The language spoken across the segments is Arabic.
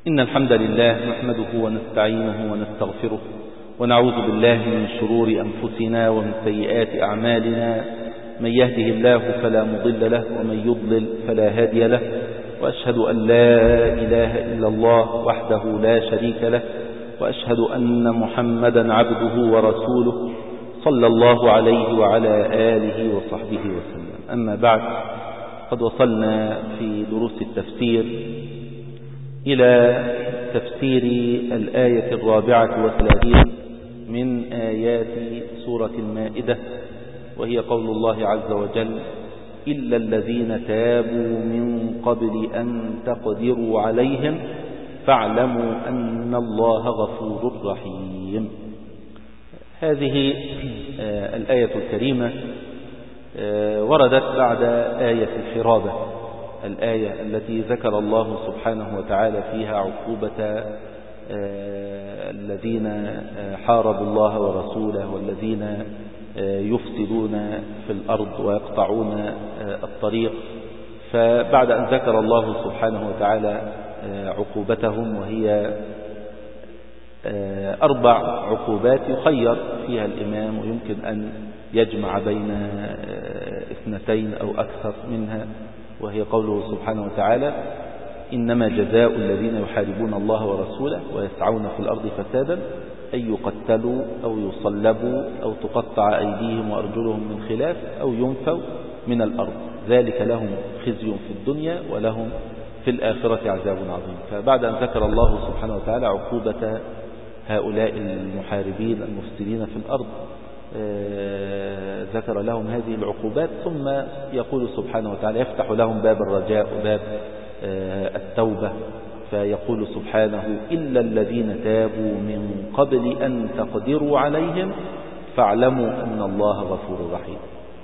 إن الحمد لله نحمده ونستعينه ونستغفره ونعوذ بالله من شرور أنفسنا ومن سيئات أعمالنا. من يهده الله فلا مضل له ومن يضلل فلا هادي له، وأشهد أن لا إله إلا الله وحده لا شريك له، وأشهد أن محمدا عبده ورسوله صلى الله عليه وعلى آله وصحبه وسلم. أما بعد، قد وصلنا في دروس التفسير إلى تفسير الآية 34 من آيات سورة المائدة، وهي قول الله عز وجل: إلا الذين تابوا من قبل أن تقدروا عليهم فاعلموا أن الله غفور رحيم. هذه الآية الكريمة وردت بعد آية الحرابة، الآية التي ذكر الله سبحانه وتعالى فيها عقوبة الذين حاربوا الله ورسوله والذين يفسدون في الأرض ويقطعون الطريق. فبعد أن ذكر الله سبحانه وتعالى عقوبتهم، وهي 4 عقوبات يخير فيها الإمام ويمكن أن يجمع بين 2 أو أكثر منها، وهي قوله سبحانه وتعالى: إنما جزاء الذين يحاربون الله ورسوله ويسعون في الأرض فسادا أن يقتلوا أو يصلبوا أو تقطع أيديهم وأرجلهم من خلاف أو ينفوا من الأرض، ذلك لهم خزي في الدنيا ولهم في الآخرة عذاب عظيم. فبعد أن ذكر الله سبحانه وتعالى عقوبة هؤلاء المحاربين المفسدين في الأرض، ذكر لهم هذه العقوبات، ثم يقول سبحانه وتعالى: يفتح لهم باب الرجاء وباب التوبة، فيقول سبحانه: إلا الذين تابوا من قبل أن تقدروا عليهم فاعلموا أن الله غفور رحيم.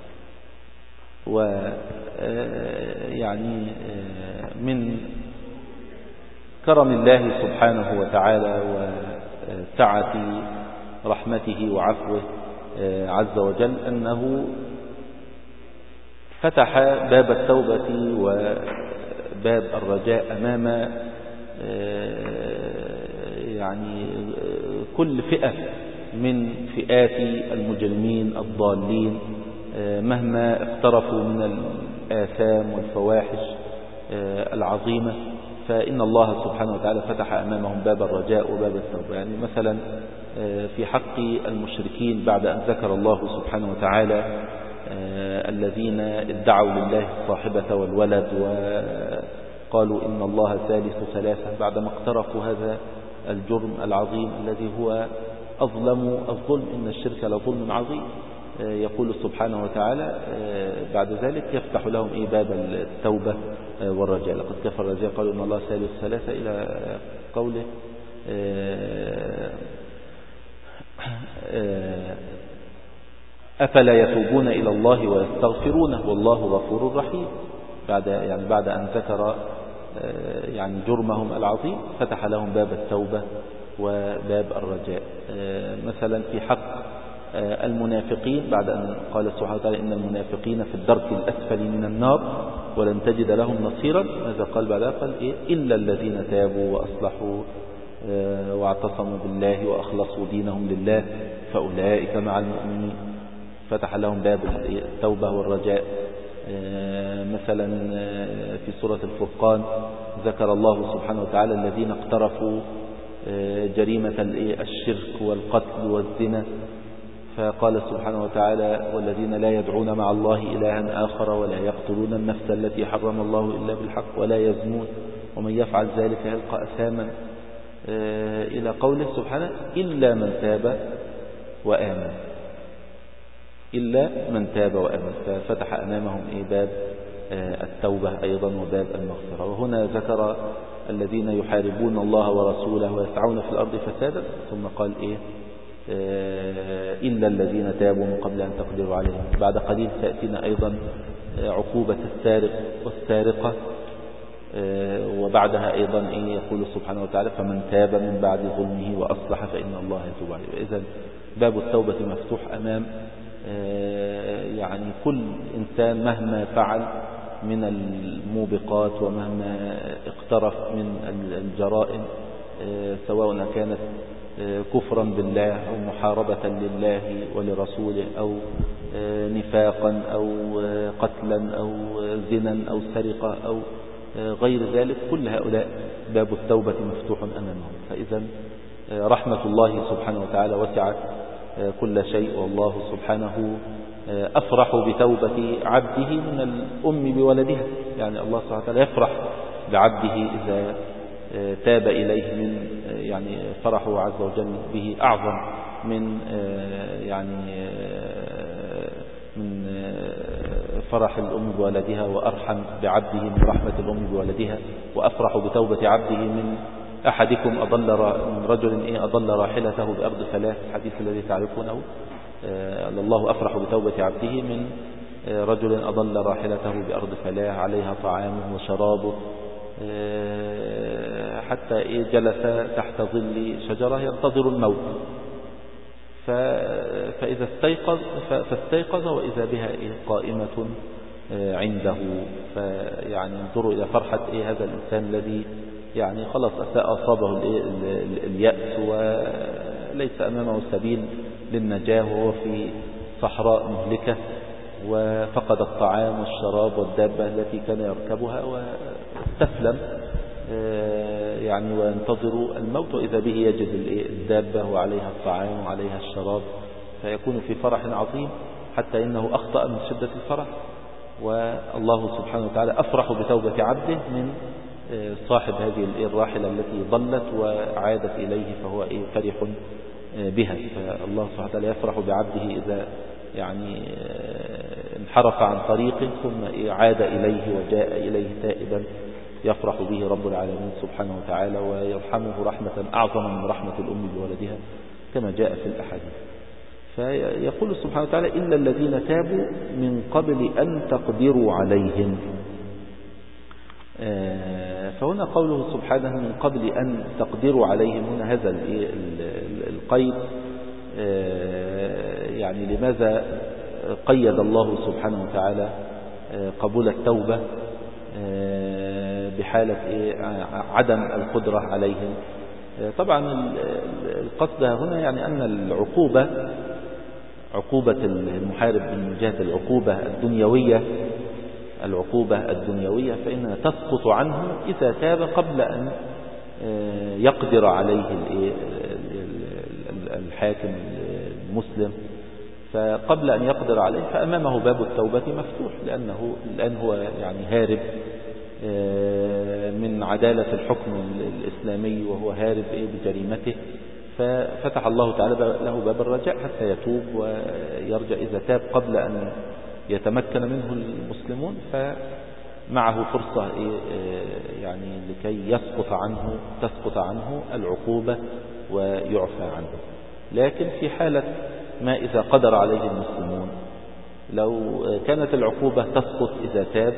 ويعني من كرم الله سبحانه وتعالى وسعة رحمته وعفوه عز وجل أنه فتح باب التوبة وباب الرجاء أمام يعني كل فئة من فئات المجرمين الضالين، مهما اقترفوا من الآثام والفواحش العظيمة، فإن الله سبحانه وتعالى فتح أمامهم باب الرجاء وباب التوبة. يعني مثلا في حق المشركين، بعد أن ذكر الله سبحانه وتعالى الذين ادعوا لله الصاحبة والولد وقالوا إن الله ثالث ثلاثة، بعدما اقترفوا هذا الجرم العظيم الذي هو أظلم الظلم، إن الشرك لظلم عظيم، يقول سبحانه وتعالى بعد ذلك: يفتح لهم باب التوبة والرجاء. لقد كفر الذين قالوا إن الله ثالث ثلاثة، إلى قوله: أفلا يتوبون إلى الله ويستغفرونه والله غفور رحيم. بعد أن ذكر يعني جرمهم العظيم، فتح لهم باب التوبة وباب الرجاء. مثلا في حق المنافقين، بعد أن قال سبحانه وتعالى: إن المنافقين في الدرك الأسفل من النار ولن تجد لهم نصيرا، ماذا قال بعدها؟ قال إلا الذين تابوا وأصلحوا واعتصموا بالله وأخلصوا دينهم لله فأولئك مع المؤمنين. فتح لهم باب التوبة والرجاء. مثلا في سورة الفرقان ذكر الله سبحانه وتعالى الذين اقترفوا جريمة الشرك والقتل والزنا، فقال سبحانه وتعالى: والذين لا يدعون مع الله إلها آخر ولا يقتلون النفس التي حرم الله إلا بالحق ولا يزنون ومن يفعل ذلك يلقى أثاما، إلى قوله سبحانه: إلا من تاب وآمن، إلا من تاب وآمن. ففتح أمامهم باب التوبة أيضا وباب المغفرة. وهنا ذكر الذين يحاربون الله ورسوله ويسعون في الأرض فسادا، ثم قال إلا الذين تابوا من قبل أن تقدروا عليهم. بعد قليل تأتينا أيضا عقوبة السارق والسارقة، وبعدها أيضا يقول سبحانه وتعالى: فمن تاب من بعد ظلمه وأصلح فإن الله يتوب عليه. إذن باب التوبة مفتوح أمام يعني كل إنسان مهما فعل من الموبقات ومهما اقترف من الجرائم، سواء كانت كفرا بالله أو محاربة لله ولرسوله أو نفاقا أو قتلا أو زنا أو سرقة أو غير ذلك، كل هؤلاء باب التوبة مفتوح أمامهم. فإذا رحمة الله سبحانه وتعالى وسعت كل شيء، والله سبحانه أفرح بتوبة عبده من الأم بولدها. يعني الله سبحانه وتعالى يفرح بعبده إذا تاب إليه، من يعني فرحه عز وجل به أعظم من من فرح الأم بولدها، وأرحم بعبده من رحمة الأم بولدها، وأفرح بتوبة عبده من أحدكم من رجل أضل راحلته بأرض فلاة، الحديث الذي تعرفونه. الله أفرح بتوبة عبده من رجل أضل راحلته بأرض فلاة عليها طعامه وشرابه، حتى جلس تحت ظل شجرة ينتظر الموت، فإذا فاستيقظ وإذا بها قائمة عنده. فيعني انظروا إلى فرحة هذا الإنسان الذي يعني خلاص أصابه اليأس وليس أمامه سبيل للنجاة، وهو في صحراء مهلكة وفقد الطعام والشراب والدابة التي كان يركبها واستسلم يعني وينتظر الموت، وإذا به يجد الدابة وعليها الطعام وعليها الشراب، فيكون في فرح عظيم حتى إنه أخطأ من شدة الفرح. والله سبحانه وتعالى أفرح بتوبة عبده من صاحب هذه الراحلة التي ضلت وعادت إليه، فهو فرح بها. فالله سبحانه وتعالى يفرح بعبده إذا يعني انحرف عن طريقه ثم عاد إليه وجاء إليه تائبا، يفرح به رب العالمين سبحانه وتعالى ويرحمه رحمة أعظم من رحمة الأم بولدها كما جاء في الأحاديث. فيقول سبحانه وتعالى: إلا الذين تابوا من قبل أن تقدروا عليهم. فهنا قوله سبحانه من قبل أن تقدروا عليهم، هنا هذا القيد يعني لماذا قيد الله سبحانه وتعالى قبول التوبة بحالة عدم القدرة عليهم؟ طبعا القصد هنا يعني أن عقوبة المحارب من جهة العقوبة الدنيوية فإنها تسقط عنه إذا تاب قبل أن يقدر عليه الحاكم المسلم. فقبل أن يقدر عليه فأمامه باب التوبة مفتوح، لأنه الآن هو يعني هارب من عدالة الحكم الإسلامي، وهو هارب بجريمته، ففتح الله تعالى له باب الرجاء حتى يتوب ويرجع. إذا تاب قبل أن يتمكن منه المسلمون فمعه فرصة يعني لكي تسقط عنه العقوبة ويعفى عنه. لكن في حالة ما إذا قدر عليه المسلمون، لو كانت العقوبة تسقط إذا تاب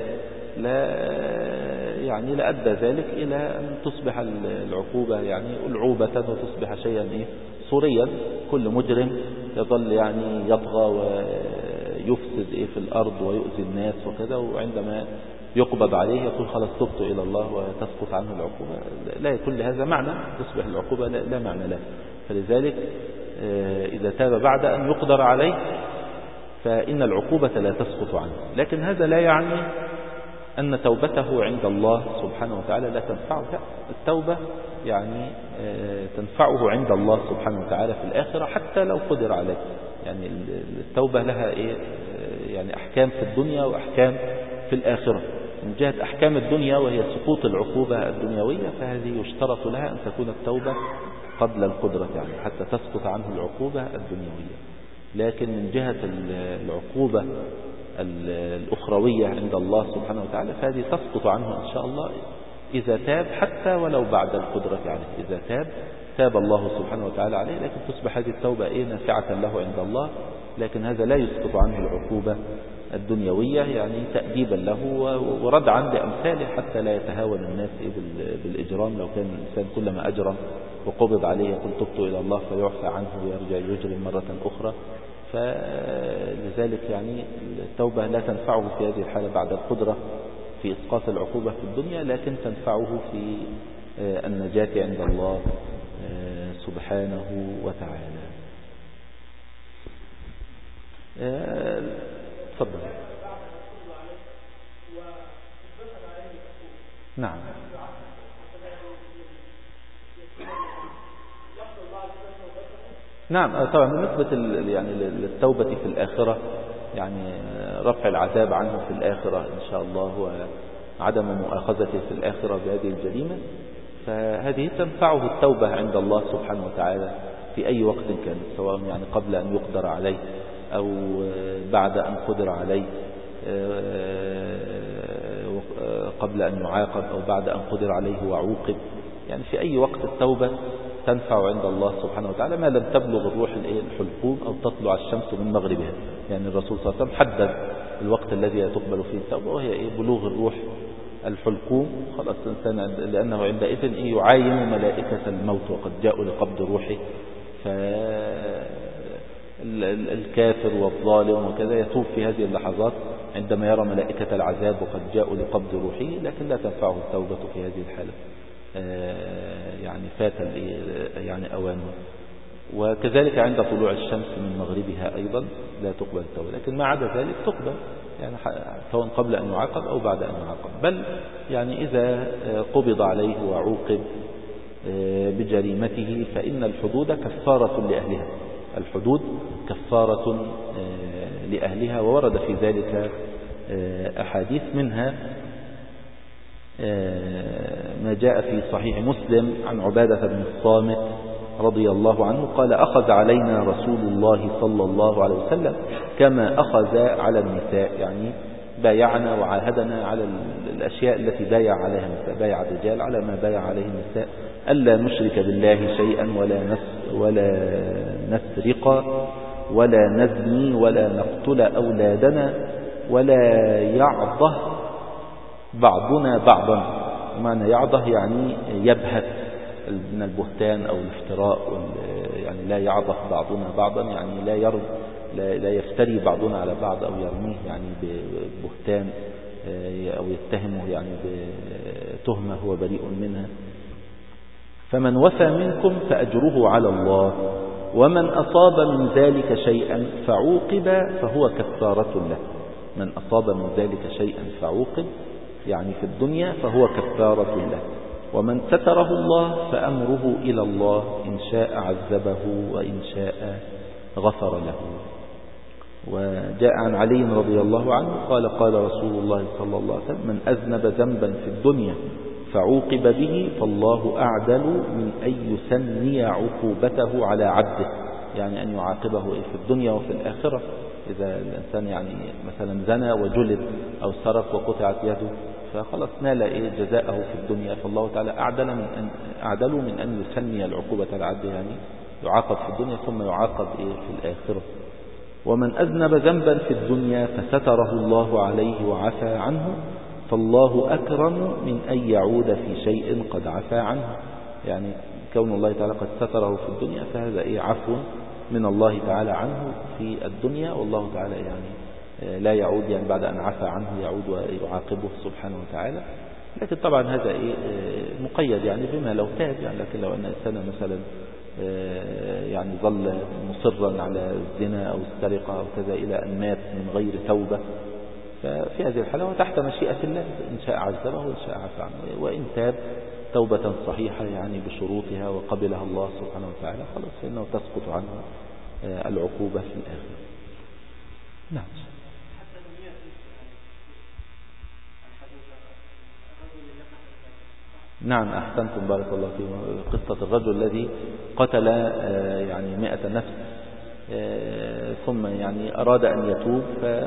لأدى ذلك إلى أن تصبح العقوبة يعني ألعوبة وتصبح شيئا صوريا. كل مجرم يظل يعني يطغى ويفسد في الأرض ويؤذي الناس وكذا، وعندما يقبض عليه يقول خلاص تبت إلى الله وتسقط عنه العقوبة. لا يكون لهذا معنى، تصبح العقوبة لا معنى لها. فلذلك إذا تاب بعد أن يقدر عليه فإن العقوبة لا تسقط عنه. لكن هذا لا يعني أن توبته عند الله سبحانه وتعالى لا تنفعه. التوبة يعني تنفعه عند الله سبحانه وتعالى في الآخرة حتى لو قدر عليه. يعني التوبة لها يعني أحكام في الدنيا وأحكام في الآخرة. من جهة أحكام الدنيا وهي سقوط العقوبة الدنيوية، فهذه يشترط لها أن تكون التوبة قبل القدرة يعني حتى تسقط عنه العقوبة الدنيوية. لكن من جهة العقوبة الأخروية عند الله سبحانه وتعالى فهذه تسقط عنه إن شاء الله إذا تاب، حتى ولو بعد القدرة عليه. إذا تاب الله سبحانه وتعالى عليه، لكن تصبح هذه التوبة نافعة له عند الله. لكن هذا لا يسقط عنه العقوبة الدنيوية، يعني تأديبا له وردعا لأمثاله حتى لا يتهاون الناس بالإجرام. لو كان الإنسان كلما أجرم وقبض عليه يقول تبت إلى الله فيعفى عنه ويرجع يجرم مرة أخرى. فلذلك يعني التوبة لا تنفعه في هذه الحالة بعد القدرة في إسقاط العقوبة في الدنيا، لكن تنفعه في النجاة عند الله سبحانه وتعالى. تفضل. نعم. نعم طبعا بالنسبة يعني للتوبة في الآخرة، يعني رفع العذاب عنه في الآخرة إن شاء الله وعدم مؤاخذته في الآخرة بهذه الجريمة، فهذه تنفعه التوبة عند الله سبحانه وتعالى في أي وقت كان، سواء يعني قبل أن يقدر عليه أو بعد أن قدر عليه، قبل أن يعاقب أو بعد أن قدر عليه وعوقب، يعني في أي وقت التوبة تنفع عند الله سبحانه وتعالى ما لم تبلغ الروح الحلقوم أو تطلع الشمس من مغربها. يعني الرسول صلى الله عليه وسلم حدد الوقت الذي تقبل فيه التوبة، وهي بلوغ الروح الحلقوم. خلاص الإنسان لأنه عندئذ يعاين ملائكة الموت وقد جاءوا لقبض روحه، فالكافر والظالم وكذا يتوب في هذه اللحظات عندما يرى ملائكة العذاب وقد جاءوا لقبض روحه، لكن لا تنفعه التوبة في هذه الحالة، يعني فات يعني أوانه. وكذلك عند طلوع الشمس من مغربها أيضا لا تقبل التوبة، لكن ما عدا ذلك تقبل، يعني سواء قبل أن يعاقب أو بعد أن يعاقب. بل يعني إذا قبض عليه وعوقب بجريمته فإن الحدود كفارة لأهلها، الحدود كفارة لأهلها، وورد في ذلك أحاديث، منها ما جاء في صحيح مسلم عن عبادة بن الصامت رضي الله عنه قال: أخذ علينا رسول الله صلى الله عليه وسلم كما أخذ على النساء، يعني بايعنا وعاهدنا على الأشياء التي بايع عليها النساء، بايع الرجال على ما بايع عليه النساء، ألا نشرك بالله شيئا ولا نسرق ولا نزني ولا نقتل أولادنا ولا يعضه بعضنا بعضا. معنى يعضه يعني يبهت من البهتان أو الافتراء، يعني لا يعضه بعضنا بعضا، يعني لا يفتري بعضنا على بعض أو يرميه يعني ببهتان أو يتهمه يعني بتهمة هو بريء منها. فمن وفى منكم فأجره على الله، ومن أصاب من ذلك شيئا فعوقب فهو كفارة له. من أصاب من ذلك شيئا فعوقب يعني في الدنيا فهو كفارة له، ومن ستره الله فأمره إلى الله، إن شاء عذبه وإن شاء غفر له. وجاء عن علي رضي الله عنه قال: قال رسول الله صلى الله عليه وسلم: من أذنب ذنبا في الدنيا فعوقب به فالله أعدل من أن يسني عقوبته على عبده، يعني أن يعاقبه في الدنيا وفي الآخرة. إذا الإنسان يعني مثلا زنى وجلد أو سرق وقطعت يده فخلص نال جزاءه في الدنيا، فالله تعالى أعدل من أن يسني العقوبة على عبده، يعني يعاقب في الدنيا ثم يعاقب في الآخرة. ومن أذنب ذنبا في الدنيا فستره الله عليه وعفى عنه فالله أكرم من أن يعود في شيء قد عفى عنه، يعني كون الله تعالى قد ستره في الدنيا فهذا عفو من الله تعالى عنه في الدنيا، والله تعالى يعني لا يعود يعني بعد أن عفى عنه يعود ويعاقبه سبحانه وتعالى. لكن طبعا هذا مقيد يعني بما لو تاب، يعني لكن لو أن إنسان مثلا يعني ظل مصرا على الزنا أو السرقة أو كذا إلى أن مات من غير توبة، ففي هذه الحالة وتحت مشيئة الله، إن شاء عذبه وإن شاء عفى عنه، وإن تاب توبة صحيحة يعني بشروطها وقبلها الله سبحانه وتعالى خلاص فإنه تسقط عنه العقوبة في الآخرة. نعم. نعم أحسنتم بارك الله فيكم. قصة الرجل الذي قتل يعني 100 نفس ثم يعني أراد أن يتوب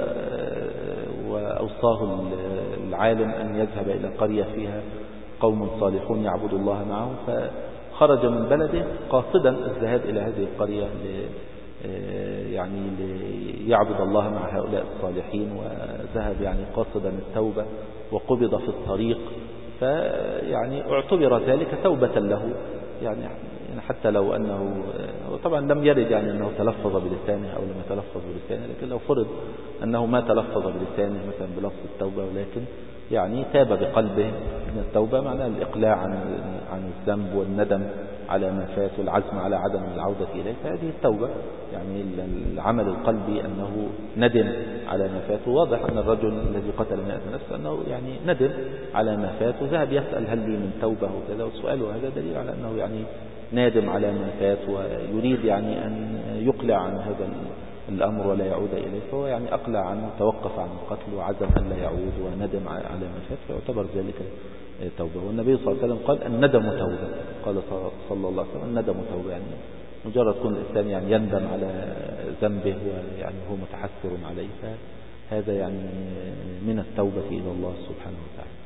وأوصاه العالم أن يذهب إلى قرية فيها قوم صالحون يعبد الله معهم، فخرج من بلده قاصدا الذهاب إلى هذه القرية يعني ليعبد الله مع هؤلاء الصالحين، وذهب يعني قاصدا التوبة وقبض في الطريق، فيعني اعتبر ذلك توبة له يعني حتى لو أنه طبعا لم يرد يعني أنه تلفظ بلسانه أو لم يتلفظ بلسانه، لكن لو فرض أنه ما تلفظ بلسانه مثلا بلفظ التوبة، ولكن يعني تاب بقلبه من التوبة، معناه الإقلاع عن الذنب والندم على ما فات والعزم على عدم العودة إليه، فهذه التوبة. يعني العمل القلبي أنه ندم على ما فات. واضح أن الرجل الذي قتل 100 نفس أنه يعني ندم على ما فات، وذهب يسأل هل لي من توبة وكذا، وسؤاله هذا دليل على أنه يعني نادم على ما فات ويريد يعني أن يقلع عن هذا الأمر ولا يعود إليه، فهو يعني أقلع عنه، توقف عن القتل وعزم أن لا يعود وندم على ما فات، فيعتبر ذلك توبة. والنبي صلى الله عليه وسلم قال الندم توبة، قال صلى الله عليه وسلم الندم توبة، يعني مجرد كون الإنسان يعني يندم على ذنبه ويعني هو متحسر عليه، فهذا يعني من التوبة إلى الله سبحانه وتعالى.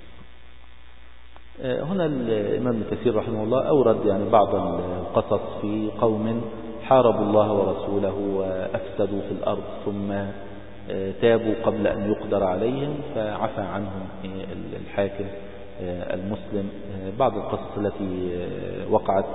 هنا الإمام ابن كثير رحمه الله أورد يعني بعض القصص في قوم حاربوا الله ورسوله وأفسدوا في الأرض ثم تابوا قبل أن يقدر عليهم فعفى عنهم الحاكم المسلم. بعض القصص التي وقعت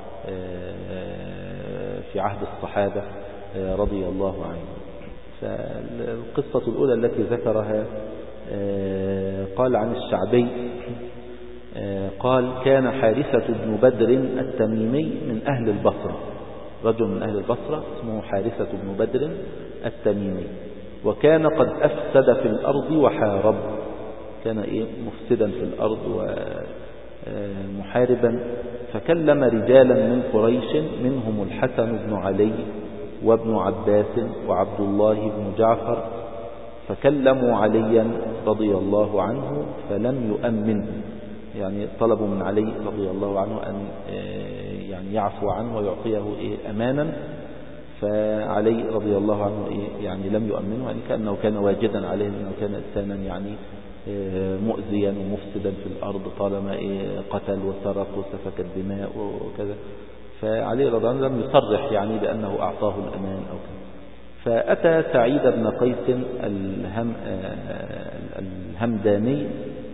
في عهد الصحابة رضي الله عنهم. فالقصة الأولى التي ذكرها قال عن الشعبي قال كان حارثة بن بدر التميمي من أهل البصرة، رجل من أهل البصرة اسمه حارثة بن بدر التميمي، وكان قد أفسد في الأرض وحارب، كان مفسدا في الأرض ومحاربا، فكلم رجالا من قريش منهم الحسن بن علي وابن عباس وعبد الله بن جعفر، فكلموا عليا رضي الله عنه فلم يؤمنه، يعني طلبوا من علي رضي الله عنه أن يعني يعفو عنه ويعطيه أمانا، فعلي رضي الله عنه يعني لم يؤمنه، يعني كأنه كان واجدا عليه أنه كان إنسانا يعني مؤذيا ومفسدا في الأرض طالما قتل وسرق وسفك الدماء وكذا، فعلي رضي الله عنه لم يصرح يعني بأنه أعطاه الأمان أو كذا. فأتى سعيد بن قيس الهمداني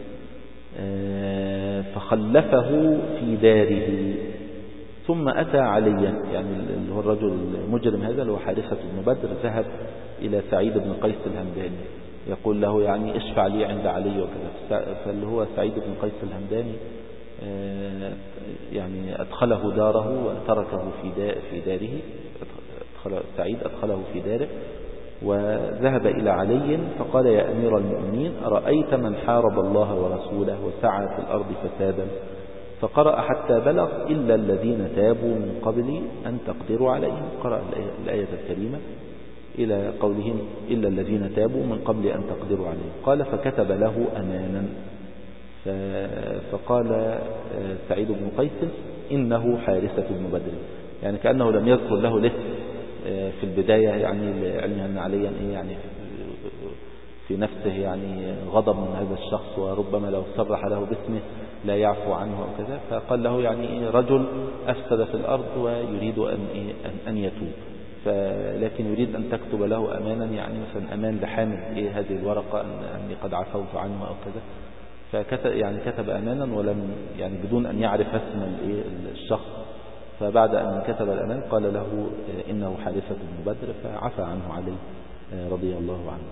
فخلفه في داره، ثم أتى عليا، يعني اللي هو الرجل المجرم هذا اللي هو حارثة بن بدر ذهب إلى سعيد بن قيس الهمداني يقول له يعني اشفع لي عند علي وكذا، فاللي هو سعيد بن قيس الهمداني يعني أدخله داره وتركه في داره، سعيد أدخله في داره وذهب إلى علي فقال يا أمير المؤمنين أرأيت من حارب الله ورسوله وسعى في الأرض فسادا، فقرأ حتى بلغ إلا الذين تابوا من قبل أن تقدروا عليهم، قرأ الآية الكريمة إلى قولهم إلا الذين تابوا من قبل أن تقدروا عليهم، قال فكتب له أمانا، فقال سعيد بن قيس إنه حارثة بن بدر، يعني كأنه لم يذكر له الاسم في البداية، يعني لعلم أن عليا يعني في نفسه يعني غضب من هذا الشخص، وربما لو صرح له باسمه لا يعفو عنه أو كذا، فقال له يعني رجل أفسد في الأرض ويريد أن يتوب، لكن يريد أن تكتب له أمانا، يعني مثلا أمان لحامل هذه الورقة أني قد عفوت عنه أو كذا، فكتب يعني كتب أمانا ولم يعني بدون أن يعرف اسم الشخص، فبعد أن كتب الأمان قال له إنه حارثة بن بدر فعفى عنه علي رضي الله عنه.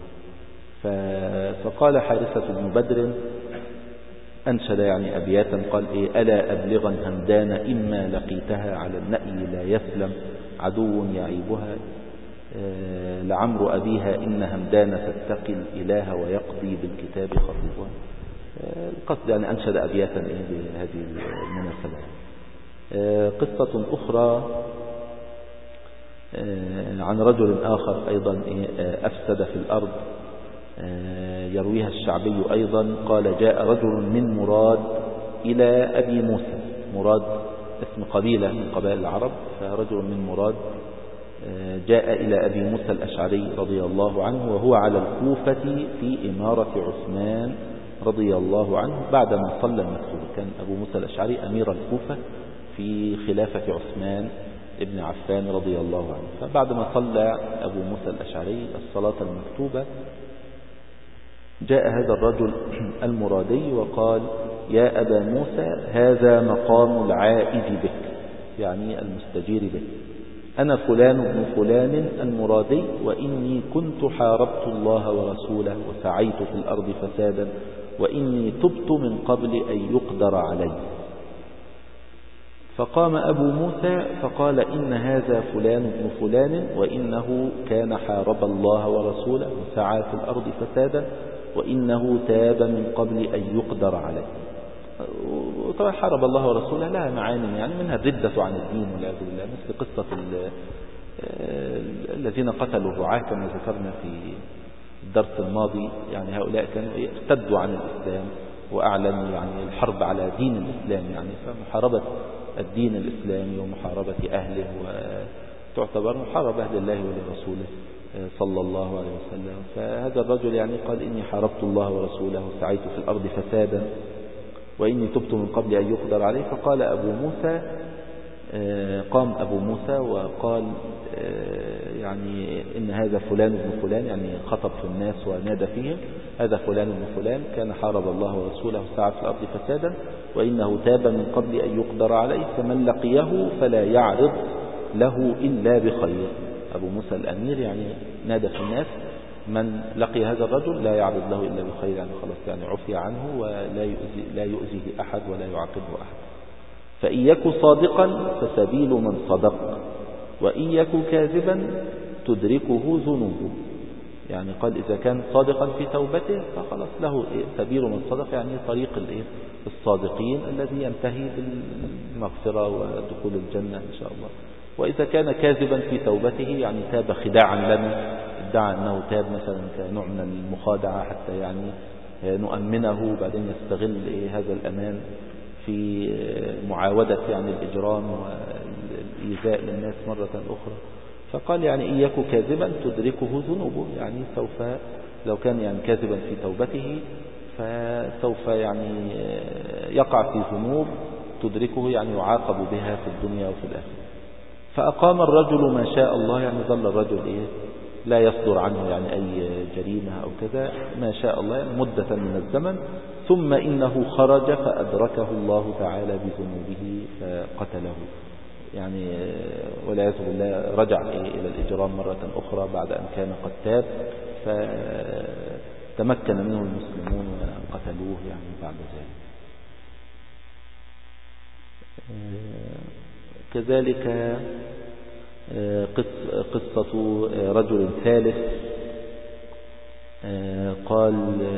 فقال حارثة بن بدر أنشد يعني أبياتا قال ألا أبلغا همدان إما لقيتها على النأي لا يسلم عدو يعيبها، لعمر أبيها إن همدان تتقي الإله ويقضي بالكتاب خطيبها. القصد يعني أنشد أبياتا بهذه المناسبة. قصة أخرى عن رجل آخر أيضا أفسد في الأرض يرويها الشعبي أيضا، قال جاء رجل من مراد إلى أبي موسى، مراد اسم قبيلة من قبائل العرب، فرجل من مراد جاء إلى أبي موسى الأشعري رضي الله عنه وهو على الكوفة في إمارة عثمان رضي الله عنه بعدما صلى المكتوبة، كان أبو موسى الأشعري أمير الكوفة في خلافة عثمان ابن عفان رضي الله عنه، فبعدما صلى أبو موسى الأشعري الصلاة المكتوبة جاء هذا الرجل المرادي وقال يا أبا موسى هذا مقام العائد بك، يعني المستجير به، أنا فلان ابن فلان المرادي، وإني كنت حاربت الله ورسوله وسعيت في الأرض فسادا، وإني تبت من قبل أن يقدر علي. فقام أبو موسى فقال إن هذا فلان ابن فلان، وإنه كان حارب الله ورسوله وسعى في الأرض فسادا، وإنه تاب من قبل أن يقدر عليه. وطبعا حارب الله ورسوله لها معاني، يعني منها الردة عن الدين والعياذ بالله، مثل قصة الذين قتلوا الرعاة كما ذكرنا في الدرس الماضي. يعني هؤلاء كانوا ارتدوا عن الإسلام وأعلنوا يعني الحرب على دين الإسلام، يعني فمحاربة الدين الإسلامي ومحاربة أهله، وتعتبر محاربة لله ولرسوله صلى الله عليه وسلم. فهذا الرجل يعني قال إني حاربت الله ورسوله وسعيت في الأرض فسادا، وإني تبت من قبل أن يقدر عليه. فقال أبو موسى، قام أبو موسى وقال يعني إن هذا فلان ابن فلان، يعني خطب في الناس ونادى فيهم، هذا فلان ابن فلان كان حارب الله ورسوله وسعى في الأرض فسادا، وإنه تاب من قبل أن يقدر عليه، فمن لقيه فلا يعرض له إلا بخير. أبو موسى الأمير يعني نادى في الناس، من لقي هذا الرجل لا يعرض له إلا بخير، يعني خلاص يعني عفي عنه ولا يؤذيه أحد ولا يعاقبه أحد. فإن يك صادقا فسبيل من صدق، وإن يك كاذبا تدركه ذنوبه. يعني قال إذا كان صادقا في توبته فخلاص له سبيل من صدق، يعني طريق الصادقين الذي ينتهي بالمغفرة ودخول الجنة إن شاء الله. وإذا كان كاذبا في توبته يعني تاب خداعا لنا، ادعى أنه تاب مثلا كنوع من المخادعة حتى يعني نؤمنه، بعدين يستغل هذا الأمان في معاودة يعني الإجرام والإيذاء للناس مرة أخرى. فقال يعني إن يك كاذبا تدركه ذنوبه، يعني سوف لو كان يعني كاذبا في توبته فسوف يعني يقع في ذنوب تدركه، يعني يعاقب بها في الدنيا وفي الآخرة. فأقام الرجل ما شاء الله، يعني ظل الرجل لا يصدر عنه يعني أي جريمة أو كذا، ما شاء الله يعني مدة من الزمن، ثم إنه خرج فأدركه الله تعالى بذنوبه فقتله، يعني والعياذ بالله رجع إلى الإجرام مرة أخرى بعد أن كان قد تاب، فتمكن منه المسلمون وقتلوه يعني بعد ذلك. كذلك قصة رجل ثالث، قال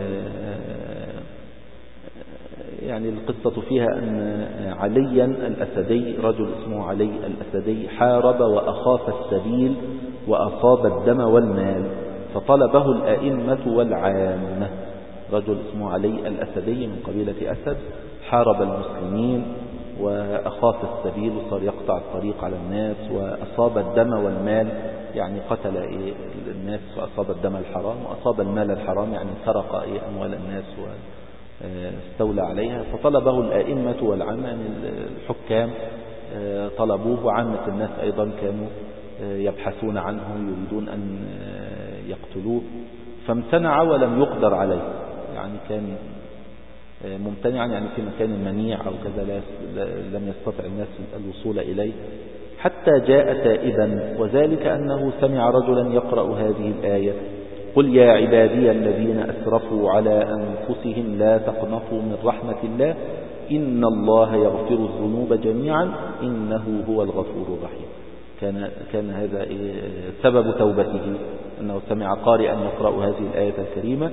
يعني القصة فيها أن عليا الأسدي، رجل اسمه علي الأسدي، حارب وأخاف السبيل وأصاب الدم والمال، فطلبه الأئمة والعامة. رجل اسمه علي الأسدي من قبيلة أسد، حارب المسلمين وأخاف السبيل وصار يقطع الطريق على الناس، وأصاب الدم والمال، يعني قتل الناس وأصاب الدم الحرام، وأصاب المال الحرام، يعني سرق أموال الناس واستولى عليها. فطلبه الأئمة والعامة، يعني الحكام طلبوه، وعامة الناس أيضا كانوا يبحثون عنه يريدون أن يقتلوه، فامتنع ولم يقدر عليه، يعني كان ممتنعا يعني في مكان منيع أو كذا، لم يستطع الناس الوصول إليه، حتى جاء تائبا، وذلك أنه سمع رجلا يقرأ هذه الآية: قل يا عبادي الذين أسرفوا على أنفسهم لا تقنطوا من رحمة الله إن الله يغفر الذنوب جميعا إنه هو الغفور الرحيم. كان هذا سبب توبته، أنه سمع قارئا يقرأ هذه الآية الكريمة،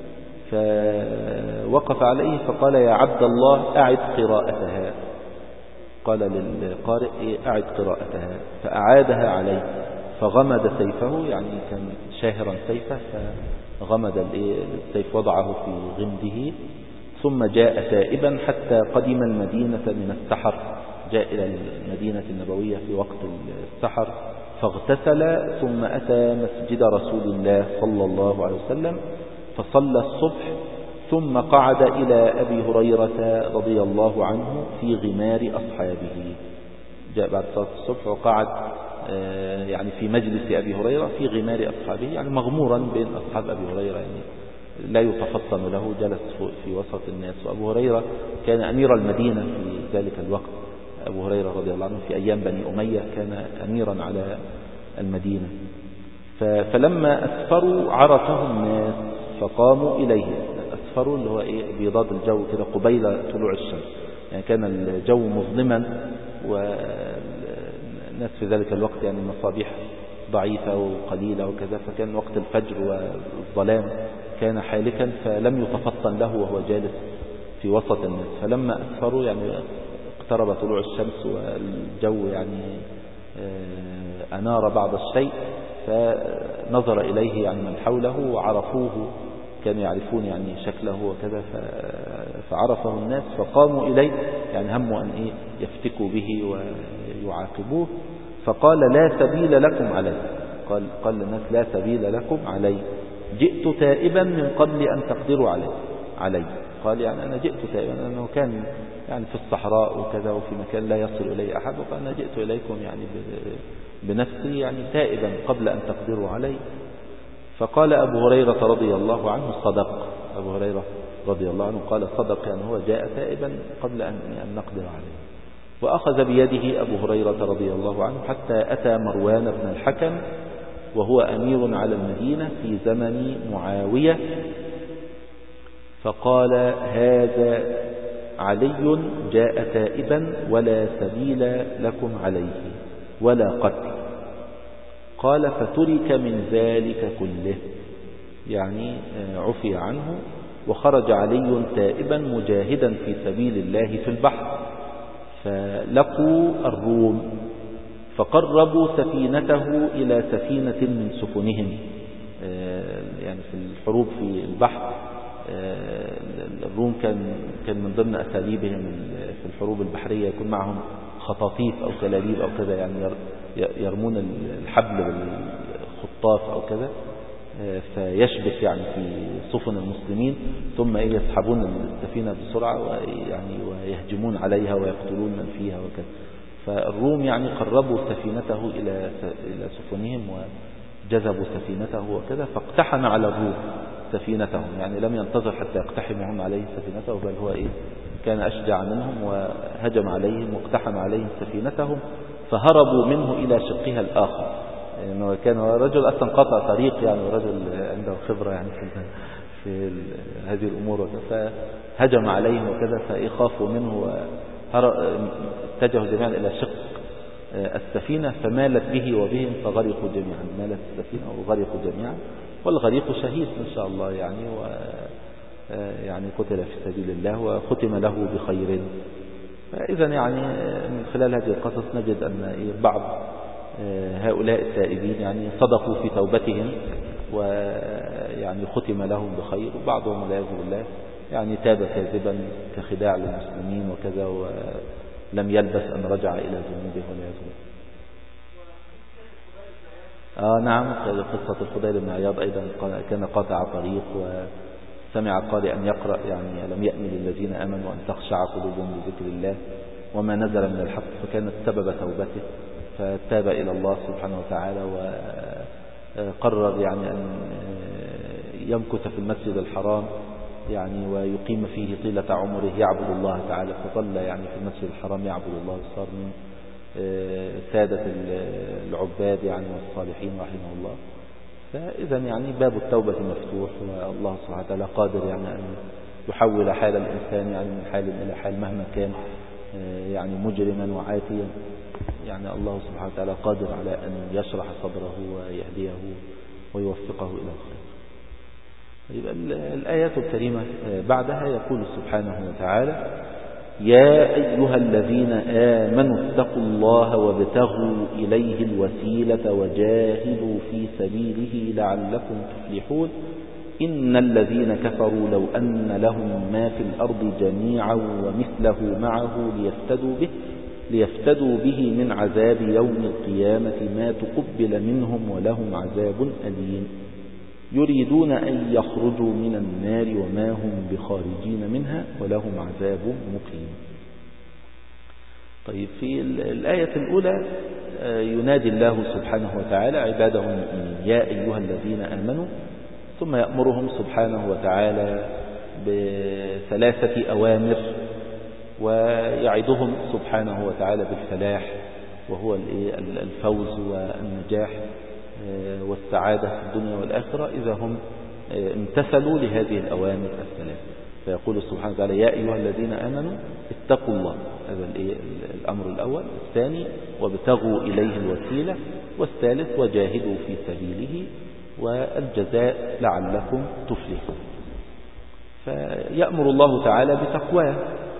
فوقف عليه فقال: يا عبد الله أعد قراءتها. قال للقارئ: أعد قراءتها، فأعادها عليه، فغمد سيفه، يعني كان شاهرا سيفه، فغمد السيف وضعه في غمده، ثم جاء تائبا حتى قدم المدينة من السحر، جاء إلى المدينة النبوية في وقت السحر، فاغتسل، ثم أتى مسجد رسول الله صلى الله عليه وسلم فصلى الصبح، ثم قعد إلى أبي هريرة رضي الله عنه في غمار أصحابه. جاء بعد صلاة الصبح وقعد يعني في مجلس أبي هريرة في غمار أصحابه، يعني مغمورا بين أصحاب أبي هريرة، يعني لا يتفطن له، جلس في وسط الناس. وأبو هريرة كان أمير المدينة في ذلك الوقت. أبو هريرة رضي الله عنه في أيام بني أمية كان أميرا على المدينة. فلما أسفروا عرفه الناس فقاموا إليه. أسفروا اللي هو بيضاد الجو كده قبيل طلوع الشمس، يعني كان الجو مظلما والناس في ذلك الوقت يعني المصابيح ضعيفة وقليلة وكذا، فكان وقت الفجر والظلام كان حالكا، فلم يتفطن له وهو جالس في وسط الناس. فلما أسفروا يعني اقترب طلوع الشمس والجو يعني أنار بعض الشيء، فنظر إليه يعني من حوله وعرفوه، كانوا يعرفون يعني شكله وكذا، فعرفه الناس فقاموا إليه، يعني هموا أن يفتكوا به ويعاقبوه. فقال لا سبيل لكم عليه، قال للناس لا سبيل لكم عليه، جئت تائبا من قبل أن تقدروا علي. قال يعني أنا جئت تائبا لأنه كان يعني في الصحراء وكذا وفي مكان لا يصل إليه أحد، فأنا جئت إليكم يعني بنفسي يعني تائبا قبل أن تقدروا علي. فقال أبو هريرة رضي الله عنه صدق. أبو هريرة رضي الله عنه قال صدق، يعني هو جاء تائبا قبل أن نقدر عليه. وأخذ بيده أبو هريرة رضي الله عنه حتى أتى مروان بن الحكم وهو أمير على المدينة في زمن معاوية، فقال هذا علي جاء تائبا ولا سبيل لكم عليه ولا قتل. قال فترك من ذلك كله، يعني عفي عنه، وخرج علي تائبا مجاهدا في سبيل الله في البحر، فلقوا الروم فقربوا سفينته إلى سفينة من سفنهم، يعني في الحروب في البحر الروم كان من ضمن أساليبهم في الحروب البحرية يكون معهم خطاطيف أو كلاليب أو كذا، يعني يرمون الحبل بالخطاف أو كذا فيشبك يعني في سفن المسلمين، ثم يسحبون السفينة بسرعة ويهجمون عليها ويقتلون من فيها وكذا. فالروم يعني قربوا سفينته إلى سفنهم وجذبوا سفينته وكذا، فاقتحم على الروم سفينتهم، يعني لم ينتظر حتى يقتحمهم عليه سفينته، بل هو كان أشجع منهم وهجم عليهم واقتحم عليهم سفينتهم، فهربوا منه إلى شقها الآخر. يعني كان رجل أصلا قطع طريق، يعني رجل عنده خبرة يعني في هذه الأمور وكذا، فهجم عليهم وكذا، فخافوا منه اتجهوا جميعا إلى شق السفينة، فمالت به وبهم فغرقوا جميعا. مالت السفينة وغرقوا جميعا، والغريق شهيد إن شاء الله يعني، يعني قتل في سبيل الله وختم له بخير. فإذا يعني من خلال هذه القصص نجد أن بعض هؤلاء التائبين يعني صدقوا في توبتهم ويعني ختم لهم بخير، وبعضهم والعياذ بالله يعني تاب كاذبا كخداع للمسلمين وكذا، ولم يلبث أن رجع إلى ذنوبه والعياذ بالله. نعم، قصة الفضيل بن عياض أيضا كان قاطع طريق وسمع قارئا يقرأ يعني ألم يأن للذين آمنوا أن تخشع قلوبهم لذكر الله وما نزل من الحق، فكانت سبب توبته، فتاب إلى الله سبحانه وتعالى وقرر يعني أن يمكث في المسجد الحرام يعني ويقيم فيه طيلة عمره يعبد الله تعالى، فظل يعني في المسجد الحرام يعبد الله، صار من سادة العباد يعني والصالحين رحمه الله. فإذا يعني باب التوبة مفتوح، والله سبحانه وتعالى قادر يعني أن يحول حال الإنسان يعني من حال إلى حال مهما كان يعني مجرما وعاتيا، يعني الله سبحانه وتعالى قادر على أن يشرح صدره ويهديه ويوفقه إلى الخير. يبقى الآيات الكريمة بعدها يقول سبحانه وتعالى يا أيها الذين آمنوا اتقوا الله وابتغوا إليه الوسيلة وجاهدوا في سبيله لعلكم تفلحون إن الذين كفروا لو أن لهم ما في الأرض جميعا ومثله معه ليفتدوا به من عذاب يوم القيامة ما تقبل منهم ولهم عذاب أليم يريدون أن يخرجوا من النار وما هم بخارجين منها ولهم عذاب مقيم. طيب في الآية الأولى ينادي الله سبحانه وتعالى عباده المؤمنين يا أيها الذين آمنوا ثم يأمرهم سبحانه وتعالى ب3 أوامر، ويعدهم سبحانه وتعالى بالفلاح، وهو الفوز والنجاح والسعادة في الدنيا والآخرة إذا هم امتثلوا لهذه الأوامر ال3. فيقول سبحانه وتعالى: يا أيها الذين آمنوا اتقوا الله. هذا الأمر الأول. الثاني: وابتغوا إليه الوسيلة. والثالث: وجاهدوا في سبيله، والجزاء لعلكم تفلحون. فيأمر الله تعالى بتقواه،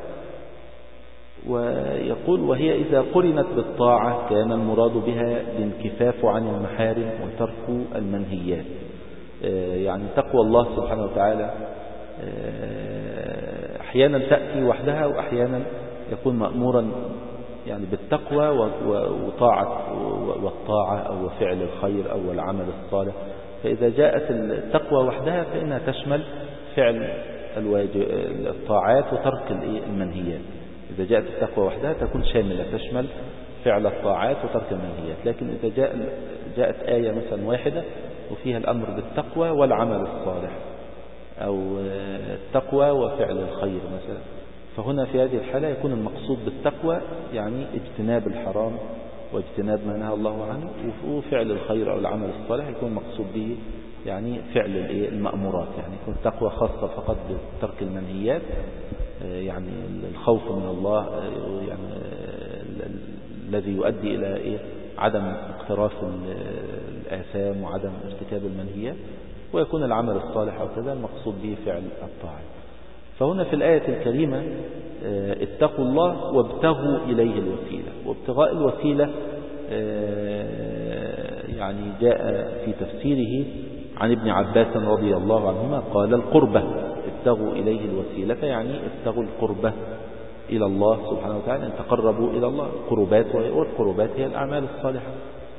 ويقول: وهي إذا قرنت بالطاعة كان المراد بها الانكفاف عن المحارم وترك المنهيات. يعني تقوى الله سبحانه وتعالى أحيانا تأتي وحدها، وأحيانا يكون مأمورا يعني بالتقوى والطاعة أو فعل الخير أو العمل الصالح. فإذا جاءت التقوى وحدها فإنها تشمل فعل الطاعات وترك المنهيات. إذا جاءت التقوى وحدها تكون شاملة، تشمل فعل الطاعات وترك المنهيات. لكن إذا جاءت آية مثلا واحدة وفيها الأمر بالتقوى والعمل الصالح، أو التقوى وفعل الخير مثلا، فهنا في هذه الحالة يكون المقصود بالتقوى يعني اجتناب الحرام واجتناب ما نهى الله عنه، وفعل الخير أو العمل الصالح يكون مقصود به يعني فعل المأمورات. يعني يكون التقوى خاصة فقط بترك المنهيات، يعني الخوف من الله يعني الذي يؤدي إلى عدم اقتراف الآثام وعدم ارتكاب المنهيات، ويكون العمل الصالح أو كذا المقصود به فعل الطاعات. فهنا في الآية الكريمة اتقوا الله وابتغوا إليه الوسيلة. وابتغاء الوسيلة يعني جاء في تفسيره عن ابن عباس رضي الله عنهما قال: القربة، ابتغوا إليه الوسيلة يعني ابتغوا القربة إلى الله سبحانه وتعالى، أن تقربوا إلى الله. والقربات هي الأعمال الصالحة.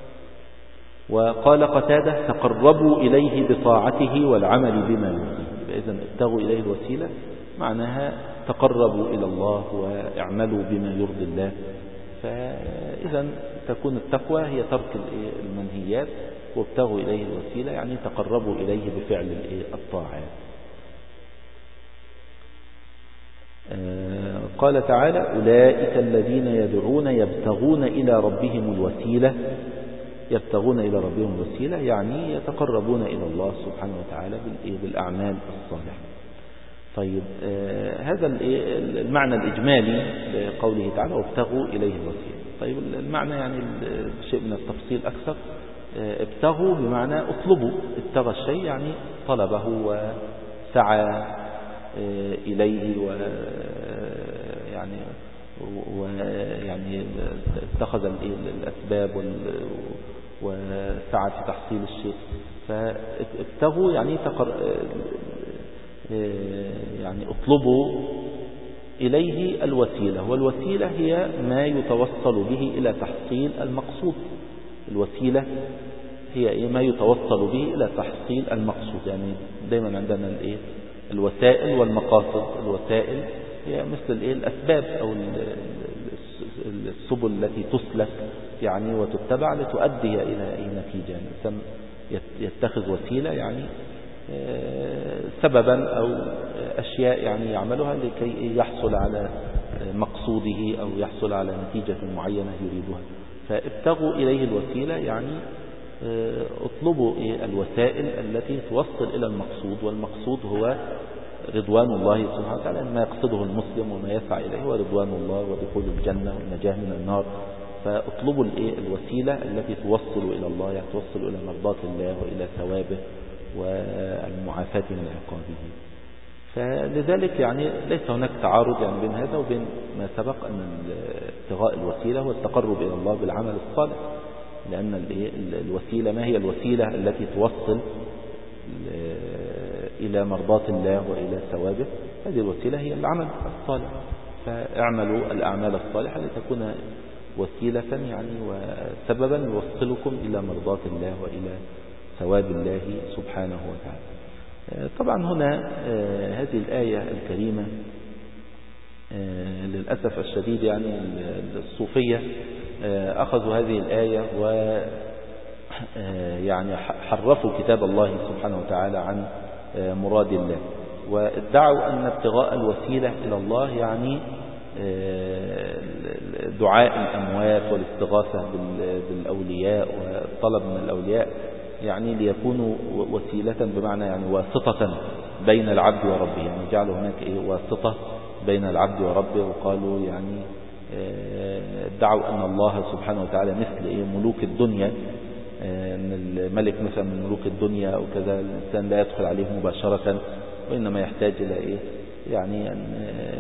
وقال قتادة: تقربوا إليه بطاعته والعمل بما يرضيه. إذن ابتغوا إليه الوسيلة معناها تقربوا إلى الله واعملوا بما يرضي الله. فإذا تكون التقوى هي ترك المنهيات، وابتغوا إليه الوسيلة يعني تقربوا إليه بفعل الطاعات. قال تعالى: أولئك الذين يدعون يبتغون إلى ربهم الوسيلة. يبتغون إلى ربهم الوسيلة يعني يتقربون إلى الله سبحانه وتعالى بالأعمال الصالحة. طيب هذا المعنى الإجمالي لقوله تعالى: وابتغوا إليه الوسيلة. طيب المعنى يعني شيء من التفصيل أكثر. ابتغوا بمعنى اطلبوا. ابتغى الشيء يعني طلبه وسعى إليه، ويعني اتخذ الأسباب وسعى في تحصيل الشيء. فابتغوا يعني يعني اطلبوا إليه الوسيلة. والوسيلة هي ما يتوصل به إلى تحصيل المقصود. الوسيلة هي ما يتوصل به إلى تحصيل المقصود. يعني دايما عندنا الوسائل والمقاصد. الوسائل هي مثل الأسباب أو السبل التي تسلك يعني وتتبع لتؤدي إلى نتيجة. الإنسان يتخذ وسيلة يعني سببا أو أشياء يعني يعملها لكي يحصل على مقصوده أو يحصل على نتيجة معينة يريدها. فابتغوا إليه الوسيلة يعني اطلبوا الوسائل التي توصل إلى المقصود. والمقصود هو رضوان الله سبحانه وتعالى. ما يقصده المسلم وما يسعى إليه هو رضوان الله ودخول الجنة والنجاة من النار. فاطلبوا الوسيلة التي توصل إلى الله، يعني توصل إلى مرضاة الله وإلى ثوابه والمعافاة من عقابه. فلذلك يعني ليس هناك تعارض يعني بين هذا وبين ما سبق أن ابتغاء الوسيلة هو التقرب إلى الله بالعمل الصالح. لأن الوسيلة ما هي الوسيلة التي توصل إلى مرضاة الله وإلى ثوابه؟ هذه الوسيلة هي العمل الصالح. فاعملوا الأعمال الصالحة لتكون وسيلة يعني وسببا يوصلكم إلى مرضاة الله وإلى ثواب الله سبحانه وتعالى. طبعا هنا هذه الآية الكريمة للأسف الشديد يعني الصوفية أخذوا هذه الآية يعني حرفوا كتاب الله سبحانه وتعالى عن مراد الله، وادعوا أن ابتغاء الوسيلة إلى الله يعني دعاء الأموات والاستغاثة بالأولياء والطلب من الأولياء، يعني ليكونوا وسيلة بمعنى يعني واسطة بين العبد وربه، يعني جعلوا هناك واسطة بين العبد وربه. وقالوا يعني ادعوا أن الله سبحانه وتعالى مثل ملوك الدنيا، أن الملك مثلا من ملوك الدنيا أو كذا، الإنسان لا يدخل عليه مباشرة، وإنما يحتاج إلى يعني أن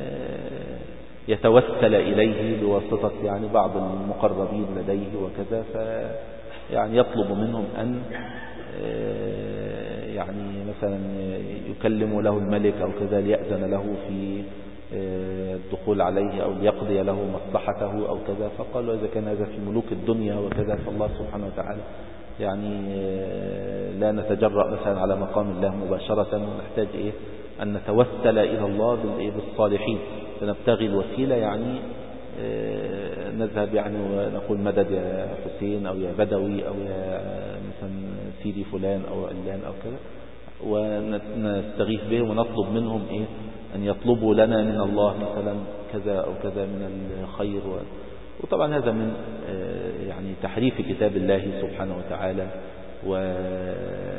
يتوسل إليه بواسطة يعني بعض المقربين لديه وكذا، يعني يطلب منهم أن يعني مثلا يكلم له الملك أو كذا ليأذن له في الدخول عليه أو ليقضي له مصلحته أو كذا. فقالوا إذا كان هذا في ملوك الدنيا وكذا، فالله سبحانه وتعالى يعني لا نتجرأ مثلا على مقام الله مباشرة، ونحتاج أن نتوسل إلى الله بالصالحين، فنبتغي الوسيلة يعني نذهب يعني ونقول مدد يا حسين أو يا بدوي أو يا مثلا سيدي فلان أو علان أو كذا، ونستغيث بهم ونطلب منهم أن يطلبوا لنا من الله مثلا كذا أو كذا من الخير. وطبعا هذا من يعني تحريف كتاب الله سبحانه وتعالى، ويعني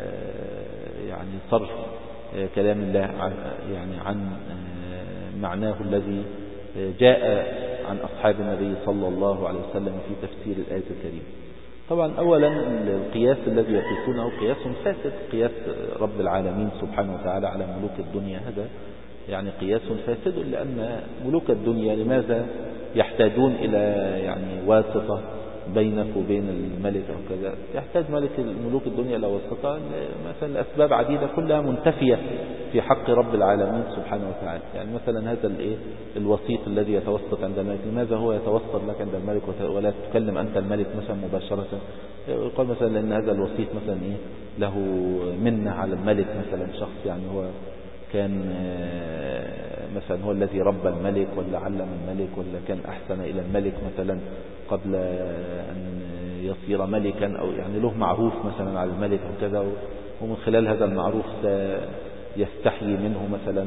صرف كلام الله يعني عن معناه الذي جاء عن أصحاب النبي صلى الله عليه وسلم في تفسير الآية الكريمة. طبعا أولا القياس الذي يقيسونه قياس فاسد، قياس رب العالمين سبحانه وتعالى على ملوك الدنيا، هذا يعني قياس فاسد، لأن ملوك الدنيا لماذا يحتاجون إلى يعني واسطة بينك وبين الملك أو كذا؟ يحتاج ملوك الدنيا إلى واسطة مثلا لأسباب عديدة كلها منتفية في حق رب العالمين سبحانه وتعالى. يعني مثلا هذا الوسيط الذي يتوسط عند الملك، لماذا هو يتوسط لك عند الملك ولا تتكلم أنت الملك مثلا مباشرة؟ يقول مثلا لأن هذا الوسيط مثلا له منة على الملك، مثلا شخص يعني هو كان مثلا هو الذي ربى الملك ولا علم الملك ولا كان أحسن إلى الملك مثلا قبل أن يصير ملكا، أو يعني له معروف مثلا على الملك أو كذا، ومن خلال هذا المعروف يستحيي منه مثلا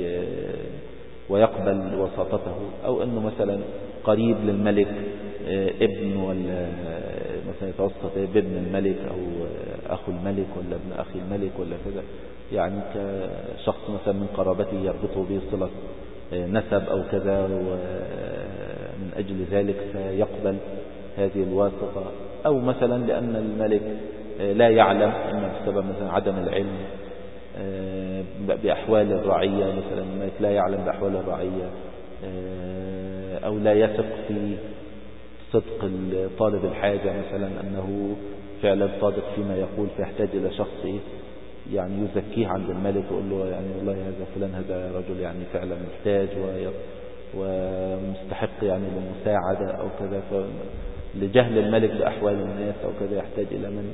ويقبل وساطته، أو أنه مثلا قريب للملك ابن ولا مثلا يتوسط بابن الملك أو أخو الملك ولا ابن أخي الملك ولا كذا، يعني كشخص مثلا من قرابته يربطه به صلة نسب أو كذا، ومن أجل ذلك سيقبل هذه الواسطة. أو مثلا لأن الملك لا يعلم، إما بسبب مثلا عدم العلم بأحوال الرعية، مثلا الملك لا يعلم بأحوال الرعية، أو لا يثق في صدق طالب الحاجة مثلا أنه فعلا صادق فيما يقول، فيحتاج إلى شخص يعني يزكيه عند الملك ويقول له يعني والله هذا فلان هذا رجل يعني فعلا محتاج ومستحق يعني للمساعدة أو كذا. لجهل الملك بأحوال الناس أو كذا يحتاج إلى من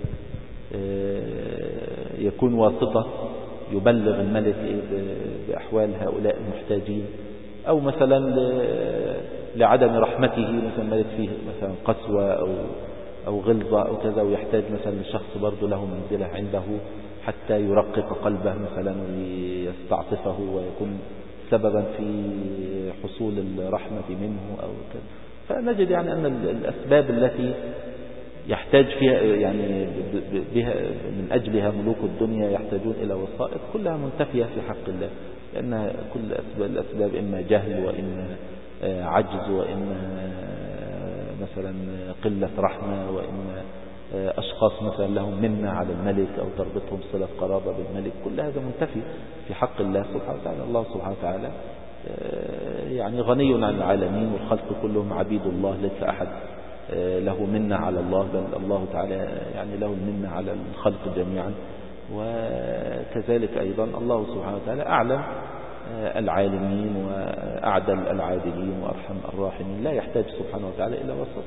يكون واسطة يبلغ الملك بأحوال هؤلاء المحتاجين. أو مثلا لعدم رحمته، مثلا الملك فيه مثلا قسوة أو غلظة أو كذا، ويحتاج مثلا لشخص برضه له منزلة عنده حتى يرقق قلبه مثلا ويستعطفه ويكون سببا في حصول الرحمة منه أو كذا. فنجد يعني أن الأسباب التي يحتاج فيها يعني بها من أجلها ملوك الدنيا يحتاجون إلى وسائط كلها منتفية في حق الله، لأن كل الأسباب إما جهل وإما عجز وإما مثلا قلة رحمة وإما أشخاص مثلا لهم منة على الملك أو تربطهم صلة قرابة بالملك، كل هذا منتفي في حق الله سبحانه وتعالى. الله سبحانه وتعالى يعني غني عن العالمين، والخلق كلهم عبيد الله، ليس أحد له منة على الله، بل الله تعالى يعني له المنة على الخلق جميعا. وكذلك أيضا الله سبحانه وتعالى أعلم العالمين وأعدل العادلين وأرحم الراحمين، لا يحتاج سبحانه وتعالى إلى وسط.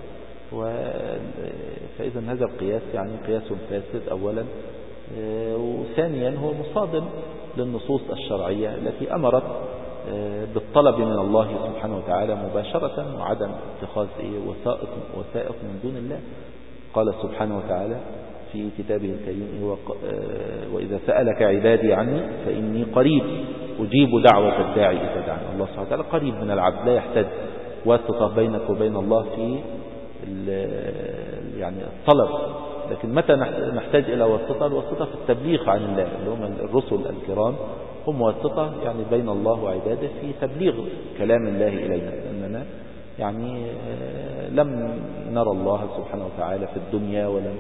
فإذا هذا القياس يعني قياس فاسد أولا، وثانيا هو مصادم للنصوص الشرعية التي أمرت بالطلب من الله سبحانه وتعالى مباشرة وعدم اتخاذ وسائط من دون الله. قال سبحانه وتعالى في كتابه الكريم وإذا سألك عبادي عني فإني قريب أجيب دعوة الداعي إذا دعاني. الله سبحانه وتعالى قريب من العبد، لا يحتاج واسطة بينك وبين الله في يعني الطلب. لكن متى نحتاج إلى واسطة؟ الواسطة في التبليغ عن الله، اللي هم الرسل الكرام هم واسطة يعني بين الله وعباده في تبليغ كلام الله إلينا، لأننا يعني لم نرى الله سبحانه وتعالى في الدنيا، ولم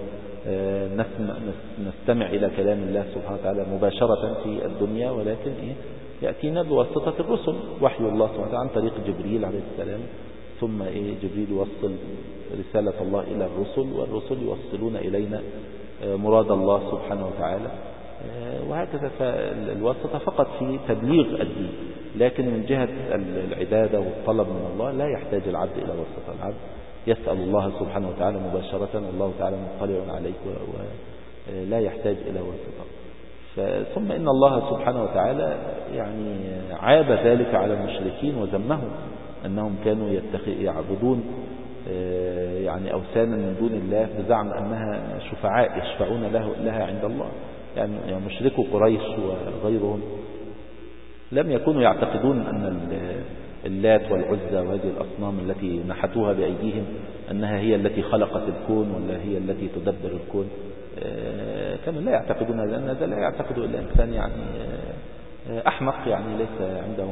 نستمع إلى كلام الله سبحانه وتعالى مباشرة في الدنيا، ولكن يأتينا بواسطة الرسل، وحي الله سبحانه وتعالى عن طريق جبريل عليه السلام، ثم جبريل يوصل رسالة الله إلى الرسل، والرسل يوصلون إلينا مراد الله سبحانه وتعالى، وهكذا. فالواسطة فقط في تبليغ الدين، لكن من جهة العبادة والطلب من الله لا يحتاج العبد إلى واسطة. العبد يسأل الله سبحانه وتعالى مباشرة، والله تعالى مطلع عليك ولا يحتاج إلى واسطة. ثم إن الله سبحانه وتعالى يعني عاب ذلك على المشركين وذمهم أنهم كانوا يعبدون يعني أوثانا من دون الله بزعم أنها شفعاء يشفعون لها عند الله. يعني مشركو قريش وغيرهم لم يكونوا يعتقدون أن اللات والعزى وهذه الأصنام التي نحتوها بأيديهم أنها هي التي خلقت الكون ولا هي التي تدبر الكون. كانوا لا يعتقدون، لأن هذا لا يعتقد إلا إنسان يعني أحمق، يعني ليس عنده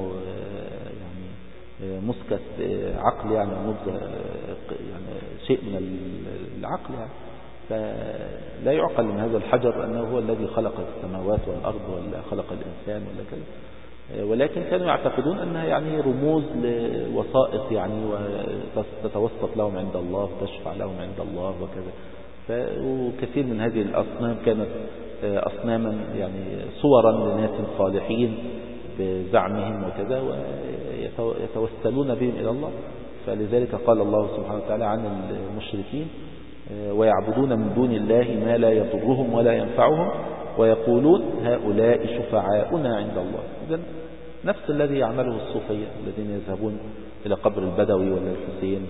يعني مسكت عقل، يعني نبذ يعني شيء من العقل يعني. فلا يعقل من هذا الحجر أنه هو الذي خلق السماوات والأرض ولا خلق الإنسان ولا كذا، ولكن كانوا يعتقدون أنها يعني رموز لوسائط يعني وتتوسط لهم عند الله وتشفع لهم عند الله وكذا. وكثير من هذه الأصنام كانت أصناما يعني صورا لناس صالحين بزعمهم وكذا، ويتوسلون بهم إلى الله. فلذلك قال الله سبحانه وتعالى عن المشركين: ويعبدون من دون الله ما لا يضرهم ولا ينفعهم ويقولون هؤلاء شفعاؤنا عند الله. إذن نفس الذي يعمله الصوفية الذين يذهبون إلى قبر البدوي ولا الحسين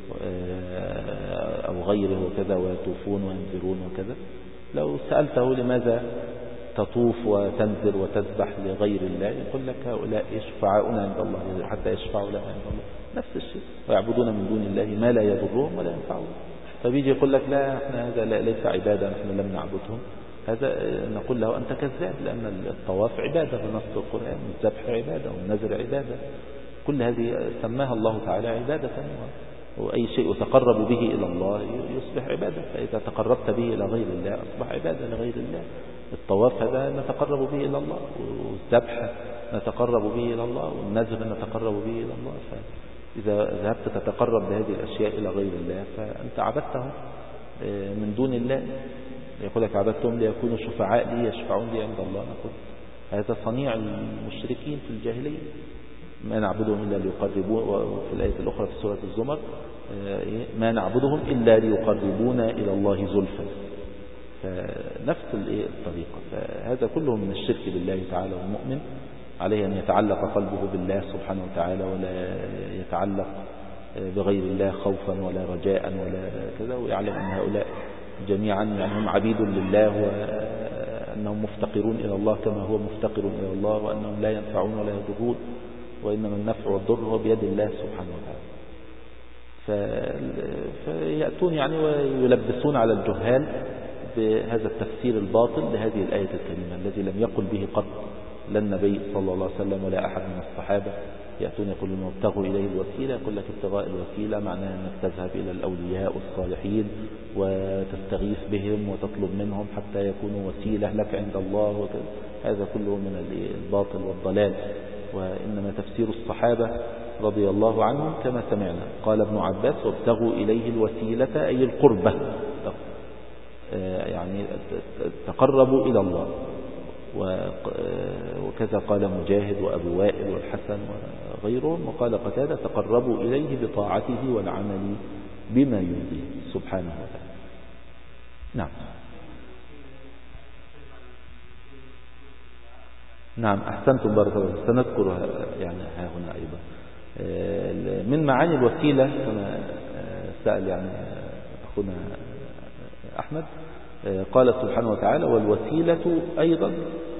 أو غيره وكذا ويطوفون وينذرون وكذا. لو سألته لماذا تطوف وتنذر وتذبح لغير الله، يقول لك هؤلاء شفعاؤنا عند الله، حتى يشفعوا لنا عند الله. نفس الشيء، ويعبدون من دون الله ما لا يضرهم ولا ينفعهم. فبيجي يقول لك لا، احنا هذا ليس عبادة، نحن لم نعبدهم. هذا نقول له أنت كذاب، لأن الطواف عبادة بنص القرآن، والذبح عبادة، والنذر عبادة، كل هذه سماها الله تعالى عبادة، وأي شيء يتقرب به إلى الله يصبح عبادة. فإذا تقربت به إلى غير الله أصبح عبادة لغير الله. الطواف هذا نتقرب به إلى الله، والذبح نتقرب به إلى الله، والنذر نتقرب به إلى الله. فإذا ذهبت تتقرب بهذه الأشياء إلى غير الله فأنت عبدتهم من دون الله. يقول لك عبدتهم ليكونوا شفعاء لي يشفعون لي عند الله. نقول هذا صنيع المشركين في الجاهلية، ما نعبدهم إلا ليقربون. وفي الآية الأخرى في سورة الزمر: ما نعبدهم إلا ليقربونا إلى الله زلفى. فنفس الطريقة. فهذا كله من الشرك بالله تعالى. والمؤمن عليه أن يتعلق قلبه بالله سبحانه وتعالى، ولا يتعلق بغير الله خوفا ولا رجاء ولا كذا، ويعلم أن هؤلاء جميعا يعني هم عبيد لله، وأنهم مفتقرون إلى الله كما هو مفتقر إلى الله، وأنهم لا ينفعون ولا يضرون، وإنما النفع والضر هو بيد الله سبحانه وتعالى. فيأتون يعني ويلبسون على الجهال بهذا التفسير الباطل لهذه الآية الكريمة الذي لم يقل به قط لا النبي صلى الله عليه وسلم ولا أحد من الصحابة. يأتون يقولون وابتغوا إليه الوسيلة. يقول لك ابتغاء الوسيلة معناها أنك تذهب إلى الأولياء والصالحين وتستغيث بهم وتطلب منهم حتى يكونوا وسيلة لك عند الله وكذا. هذا كله من الباطل والضلال. وإنما تفسير الصحابة رضي الله عنهم كما سمعنا. قال ابن عباس: وابتغوا إليه الوسيلة أي القربة، يعني تقربوا إلى الله. وكذا قال مجاهد وأبو وائل والحسن وغيرهم. وقال قتادة: تقربوا إليه بطاعته والعمل بما يرضيه سبحانه وتعالى. نعم نعم، أحسنتم بارك الله. سنذكر يعني ها هنا أيضا من معاني الوسيلة كما سأل يعني أخونا أحمد. قال سبحانه وتعالى: والوسيلة أيضا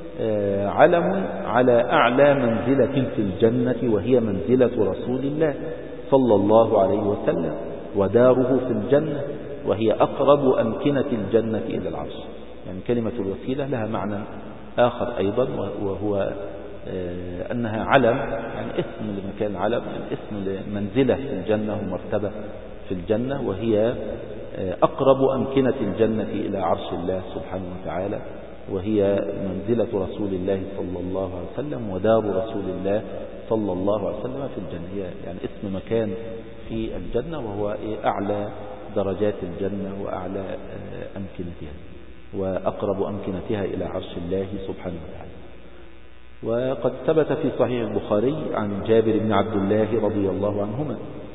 علم على أعلى منزلة في الجنة، وهي منزلة رسول الله صلى الله عليه وسلم، وداره في الجنة، وهي أقرب أمكنة الجنة إلى العرش. يعني كلمة الوسيلة لها معنى آخر أيضا، وهو أنها علم، يعني اسم لمكان، علم يعني اسم لمنزلة في الجنة ومرتبة في الجنة، وهي أقرب أمكنة الجنة إلى عرش الله سبحانه وتعالى، وهي منزلة رسول الله صلى الله عليه وسلم، ودار رسول الله صلى الله عليه وسلم في الجنة. هي يعني اسم مكان في الجنة، وهو أعلى درجات الجنة وأعلى أمكنتها وأقرب أمكنتها إلى عرش الله سبحانه وتعالى. وقد ثبت في صحيح البخاري عن جابر بن عبد الله رضي الله عنهما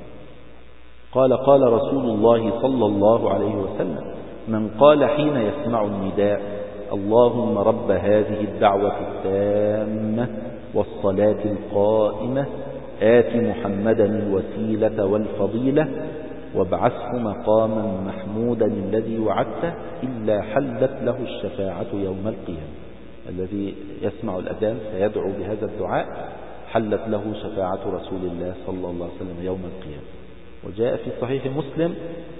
قال: قال رسول الله صلى الله عليه وسلم: من قال حين يسمع النداء: اللهم رب هذه الدعوة التامة والصلاة القائمة آت محمدا الوسيلة والفضيلة وابعثه مقاما محمودا الذي وعدته، إلا حلت له الشفاعة يوم القيامة. الذي يسمع الأذان فيدعو بهذا الدعاء حلت له شفاعة رسول الله صلى الله عليه وسلم يوم القيامة. وجاء في صحيح مسلم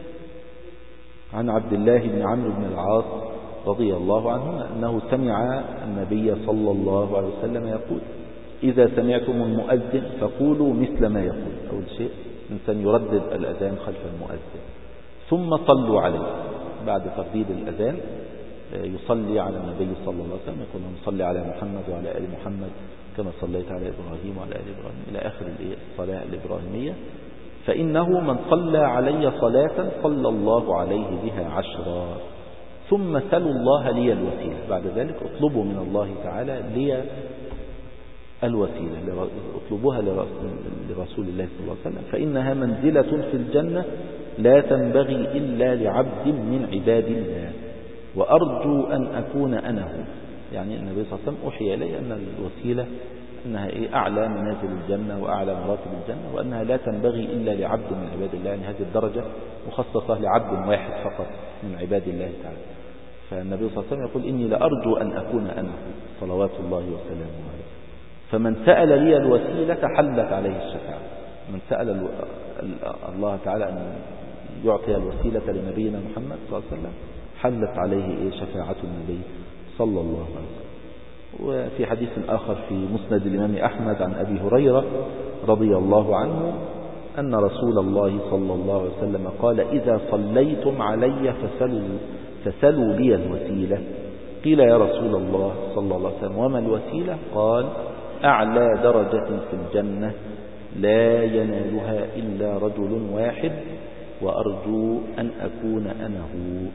عن عبد الله بن عمرو بن العاص رضي الله عنه أنه سمع النبي صلى الله عليه وسلم يقول: إذا سمعتم المؤذن فقولوا مثل ما يقول. أول شيء الإنسان يردد الأذان خلف المؤذن، ثم صلوا عليه. بعد ترديد الأذان يصلي على النبي صلى الله عليه وسلم، يقول: صلي على محمد وعلى آل محمد كما صليت على إبراهيم وعلى آل إبراهيم، إلى آخر الصلاة الإبراهيمية. فإنه من صلى علي صلاة صلى الله عليه بها 10. ثم سلوا الله لي الوسيلة. بعد ذلك اطلبوا من الله تعالى لي الوسيلة، اطلبوها لرسول الله صلى الله عليه وسلم، فإنها منزلة في الجنة لا تنبغي إلا لعبد من عباد الله، وأرجو أن أكون أنا هو. يعني النبي صلى الله عليه وسلم أوحي إليه أن الوسيلة أنها أعلى منازل الجنة وأعلى مراتب الجنة، وأنها لا تنبغي إلا لعبد من عباد الله. يعني هذه الدرجة مخصصة لعبد واحد فقط من عباد الله تعالى. فالنبي صلى الله عليه وسلم يقول: إني لأرجو أن أكون أنا صلوات الله وسلامه عليه. فمن سأل لي الوسيلة حلت عليه الشفاعة. من سأل الله تعالى أن يعطي الوسيلة لنبينا محمد صلى الله عليه وسلم حلت عليه شفاعة النبي صلى الله عليه وسلم. وفي حديث آخر في مسند الإمام أحمد عن أبي هريرة رضي الله عنه أن رسول الله صلى الله عليه وسلم قال: إذا صليتم علي فسلوا لي الوسيلة. قيل: يا رسول الله صلى الله عليه وسلم وما الوسيلة؟ قال: أعلى درجة في الجنة لا ينالها إلا رجل واحد، وأرجو أن أكون أنا هو.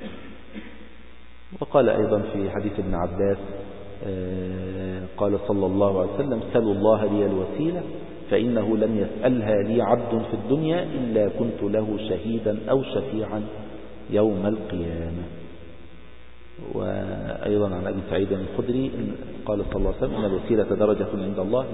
وقال أيضا في حديث ابن عباس قال صلى الله عليه وسلم: سلوا الله لي الوسيلة فإنه لم يسألها لي عبد في الدنيا إلا كنت له شهيدا أو شفيعا يوم القيامة. وأيضا عن أبي سعيد الخدري قال صلى الله عليه وسلم: إن الوسيلة درجة عند الله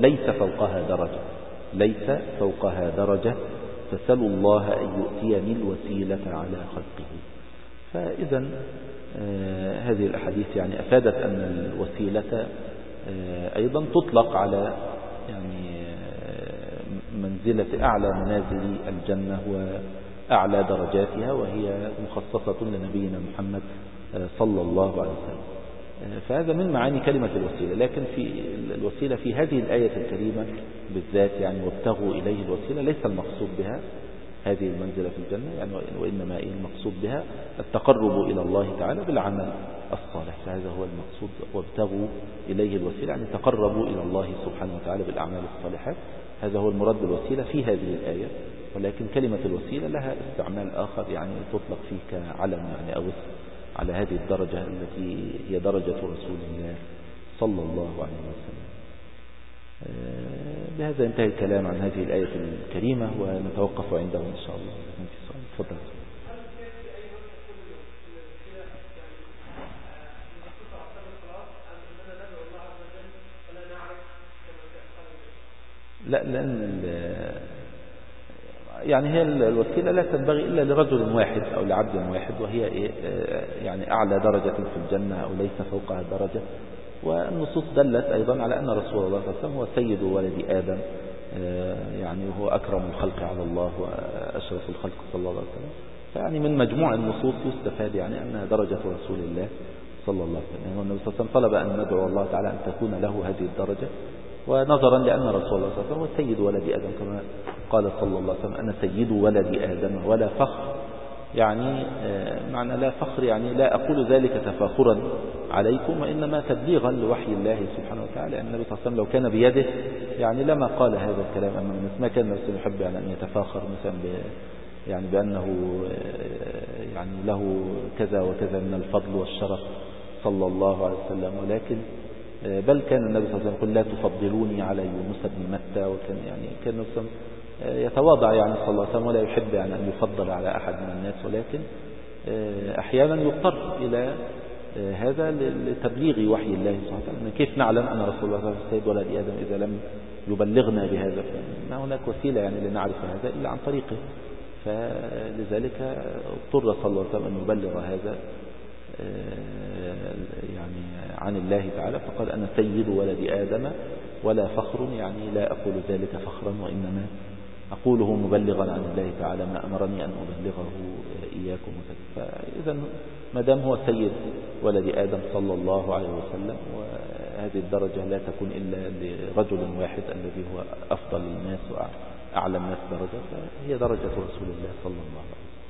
ليس فوقها درجة فسلوا الله أن يؤتيني الوسيلة على خلقه. فإذا هذه الأحاديث يعني أفادت أن الوسيلة أيضا تطلق على يعني منزلة أعلى منازل الجنة وأعلى درجاتها، وهي مخصصة لنبينا محمد صلى الله عليه وسلم. فهذا من معاني كلمة الوسيلة. لكن في الوسيلة في هذه الآية الكريمة بالذات يعني وابتغوا إليه الوسيلة ليس المقصود بها هذه المنزلة في الجنة، يعني وإنما المقصود بها التقرب إلى الله تعالى بالعمل الصالح. فهذا هو المقصود، وابتغوا إليه الوسيلة يعني تقربوا إلى الله سبحانه وتعالى بالأعمال الصالحات. هذا هو المراد بالوسيلة في هذه الآية. ولكن كلمة الوسيلة لها استعمال آخر، يعني تطلق فيه كعلم يعني أو على هذه الدرجة التي هي درجة رسول الله صلى الله عليه وسلم. بهذا انتهى الكلام عن هذه الآية الكريمة، ونتوقف عنده إن شاء الله. تفضل. لا، لأن يعني هي الوسيلة لا تنبغي إلا لرجل واحد أو لعبد واحد، وهي يعني أعلى درجة في الجنة أو ليس فوقها درجة. والنصوص دلت أيضا على أن رسول الله صلى الله عليه وسلم هو سيد ولد آدم، يعني وهو أكرم الخلق على الله وأشرف الخلق صلى الله عليه وسلم. فيعني من مجموع النصوص يستفاد يعني أنها درجة رسول الله صلى الله عليه وسلم. يعني النبي صلى الله عليه وسلم طلب أن ندعو الله تعالى أن تكون له هذه الدرجة، ونظرا لأن رسول الله صلى الله عليه وسلم هو سيد ولد آدم كما قال صلى الله عليه وسلم: أنا سيد ولد آدم ولا فخر. يعني معنى لا فخر يعني لا أقول ذلك تفاخرا عليكم، وإنما تبليغا لوحي الله سبحانه وتعالى. يعني النبي صلى الله عليه وسلم لو كان بيده يعني لما قال هذا الكلام أمام الناس. ما كان النبي يحب يعني أن يتفاخر مثلا يعني بأنه يعني له كذا وكذا من الفضل والشرف صلى الله عليه وسلم، ولكن بل كان النبي صلى الله عليه وسلم يقول: لا تفضلوني على يونس بن متى. وكان يعني كان النبي صلى الله عليه وسلم يتواضع يعني صلى الله عليه وسلم، ولا يحب يعني أن يفضل على أحد من الناس، ولكن أحيانا يضطر إلى هذا لتبليغ وحي الله سبحانه وتعالى. كيف نعلم أن رسول الله صلى الله عليه وسلم سيد ولد آدم إذا لم يبلغنا بهذا؟ ما هناك وسيلة يعني لنعرف هذا إلا عن طريقه. فلذلك اضطر صلى الله عليه وسلم أن يبلغ هذا يعني عن الله تعالى، فقال: أنا سيد ولد آدم ولا فخر. يعني لا أقول ذلك فخرا، وإنما أقوله مبلغا عن الله تعالى ما أمرني أن أبلغه إياكم. فإذا ما دام هو سيد ولد آدم صلى الله عليه وسلم، وهذه الدرجة لا تكون إلا لرجل واحد الذي هو أفضل الناس وأعلى الناس درجة، فهي درجة رسول الله صلى الله عليه وسلم.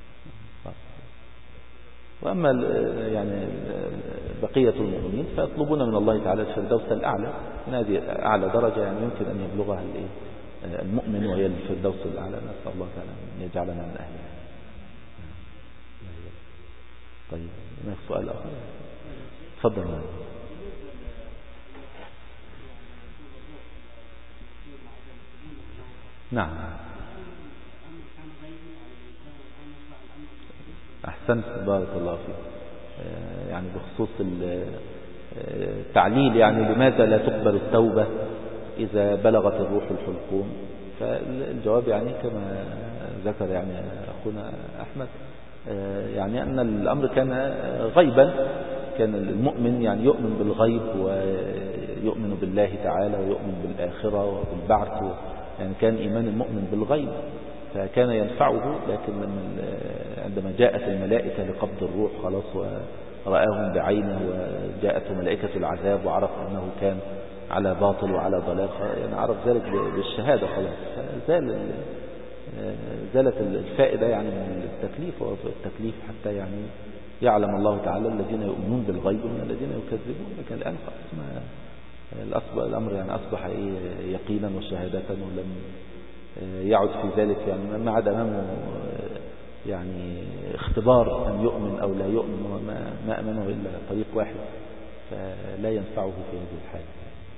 وأما يعني بقية المؤمنين فيطلبون من الله تعالى الفردوس الأعلى، من هذه أعلى درجة يعني يمكن أن يبلغها المؤمن، وهي الفردوس الأعلى. نسأل الله تعالى أن يجعلنا من أهلها. طيب، هناك سؤال آخر؟ تفضل. نعم، أحسنت، بارك الله فيك. يعني بخصوص التعليل، يعني لماذا لا تقبل التوبة إذا بلغت الروح الحلقوم؟ فالجواب يعني كما ذكر يعني أخونا أحمد، يعني أن الأمر كان غيبا. كان المؤمن يعني يؤمن بالغيب ويؤمن بالله تعالى ويؤمن بالآخرة وبالبعث، يعني كان إيمان المؤمن بالغيب فكان ينفعه. لكن عندما جاءت الملائكة لقبض الروح خلاص ورآهم بعينه، وجاءته ملائكة العذاب وعرف أنه كان على باطل وعلى ضلال، يعني عرف ذلك بالشهادة خلاص. زالت الفائدة يعني من التكليف والتكليف، حتى يعني يعلم الله تعالى الذين يؤمنون بالغيب من الذين يكذبون. لكن الآن الأمر يعني أصبح يقينا وشهادة، ولم يعد في ذلك يعني ما عاد أمامه يعني اختبار أن يؤمن أو لا يؤمن، ما أمامه إلا طريق واحد، فلا ينفعه في هذه الحالة.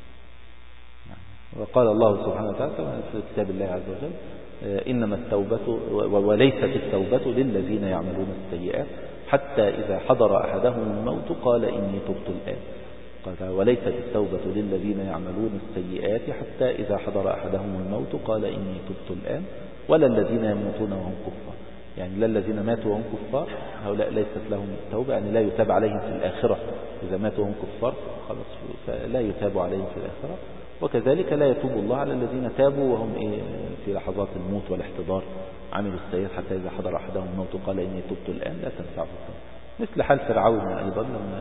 وقال الله سبحانه وتعالى في كتاب الله عز وجل: إنما التوبة وليست التوبة للذين يعملون السيئات حتى إذا حضر أحدهم الموت قال إني تبت الآن. قال: وليست التوبة للذين يعملون السيئات حتى إذا حضر أحدهم الموت قال إني تبت الآن، ولا الذين يموتون وهم كفار. يعني لا الذين ماتوا وهم كفار هؤلاء ليست لهم التوبة، يعني لا يتاب عليهم في الآخرة. إذا ماتوا وهم كفار خلاص فلا يتاب عليهم في الآخرة. وكذلك لا يتوب الله على الذين تابوا وهم في لحظات الموت والاحتضار عملوا السيئات حتى إذا حضر أحدهم الموت قال إني تبت الآن، لا تنفعه التوبة. مثل حال فرعون أيضا لما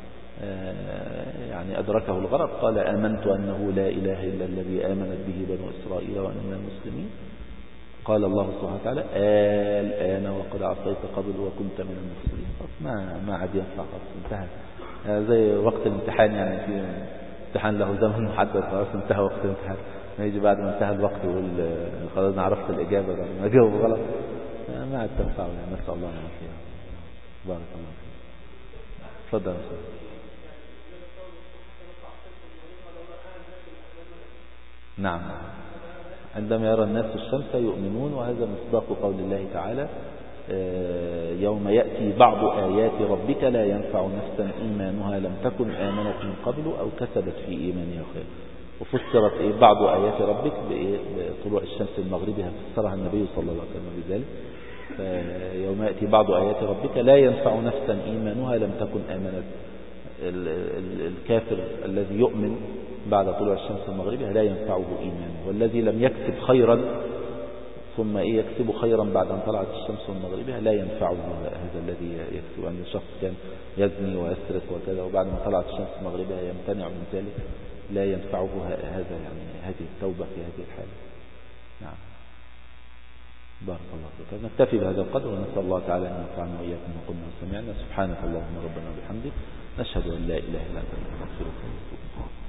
يعني أدركه الغرق قال: آمنت أنه لا إله إلا الذي آمنت به بنو إسرائيل وأنا من المسلمين. قال الله سبحانه وتعالى: الآن وقد عصيت قبل وكنت من المفسدين. ما عاد ينفع، انتهى. زي وقت الامتحان، يعني في امتحان له زمن محدد، خلاص انتهى وقت الامتحان، ما يجي بعد ما انتهى الوقت يقول خلاص أنا عرفت الإجابة، ما جاوب غلط، ما عاد تنفع. يعني نسأل الله العافية. بارك الله فيك. تفضل. نعم، عندما يرى الناس الشمس يؤمنون، وهذا مصداق قول الله تعالى: يوم يأتي بعض آيات ربك لا ينفع نفسا إيمانها لم تكن آمنت من قبل أو كسبت في إيمانها خير. وفسرت بعض آيات ربك بطلوع الشمس المغربها، فسرها النبي صلى الله عليه وسلم بذلك. فيوم يأتي بعض آيات ربك لا ينفع نفسا إيمانها لم تكن آمنت. الكافر الذي يؤمن بعد طلوع الشمس المغربها لا ينفعه إيمانه، والذي لم يكسب خيرا ثم يكسب خيرا بعد أن طلعت الشمس المغربها لا ينفعه هذا الذي يكسب. يعني الشخص كان يزني ويسرق وكذا وبعد ما طلعت الشمس المغربها يمتنع من ذلك، لا ينفعه هذا، يعني هذه التوبة في هذه الحالة. نعم. بارك الله فيك. نكتفي بهذا القدر ونسأل الله تعالى أن ينفعنا وإياكم ما قلنا وسمعنا. سبحانك اللهم ربنا وبحمدك، نشهد أن لا إله إلا أنت نستغفرك ونتوب إليك.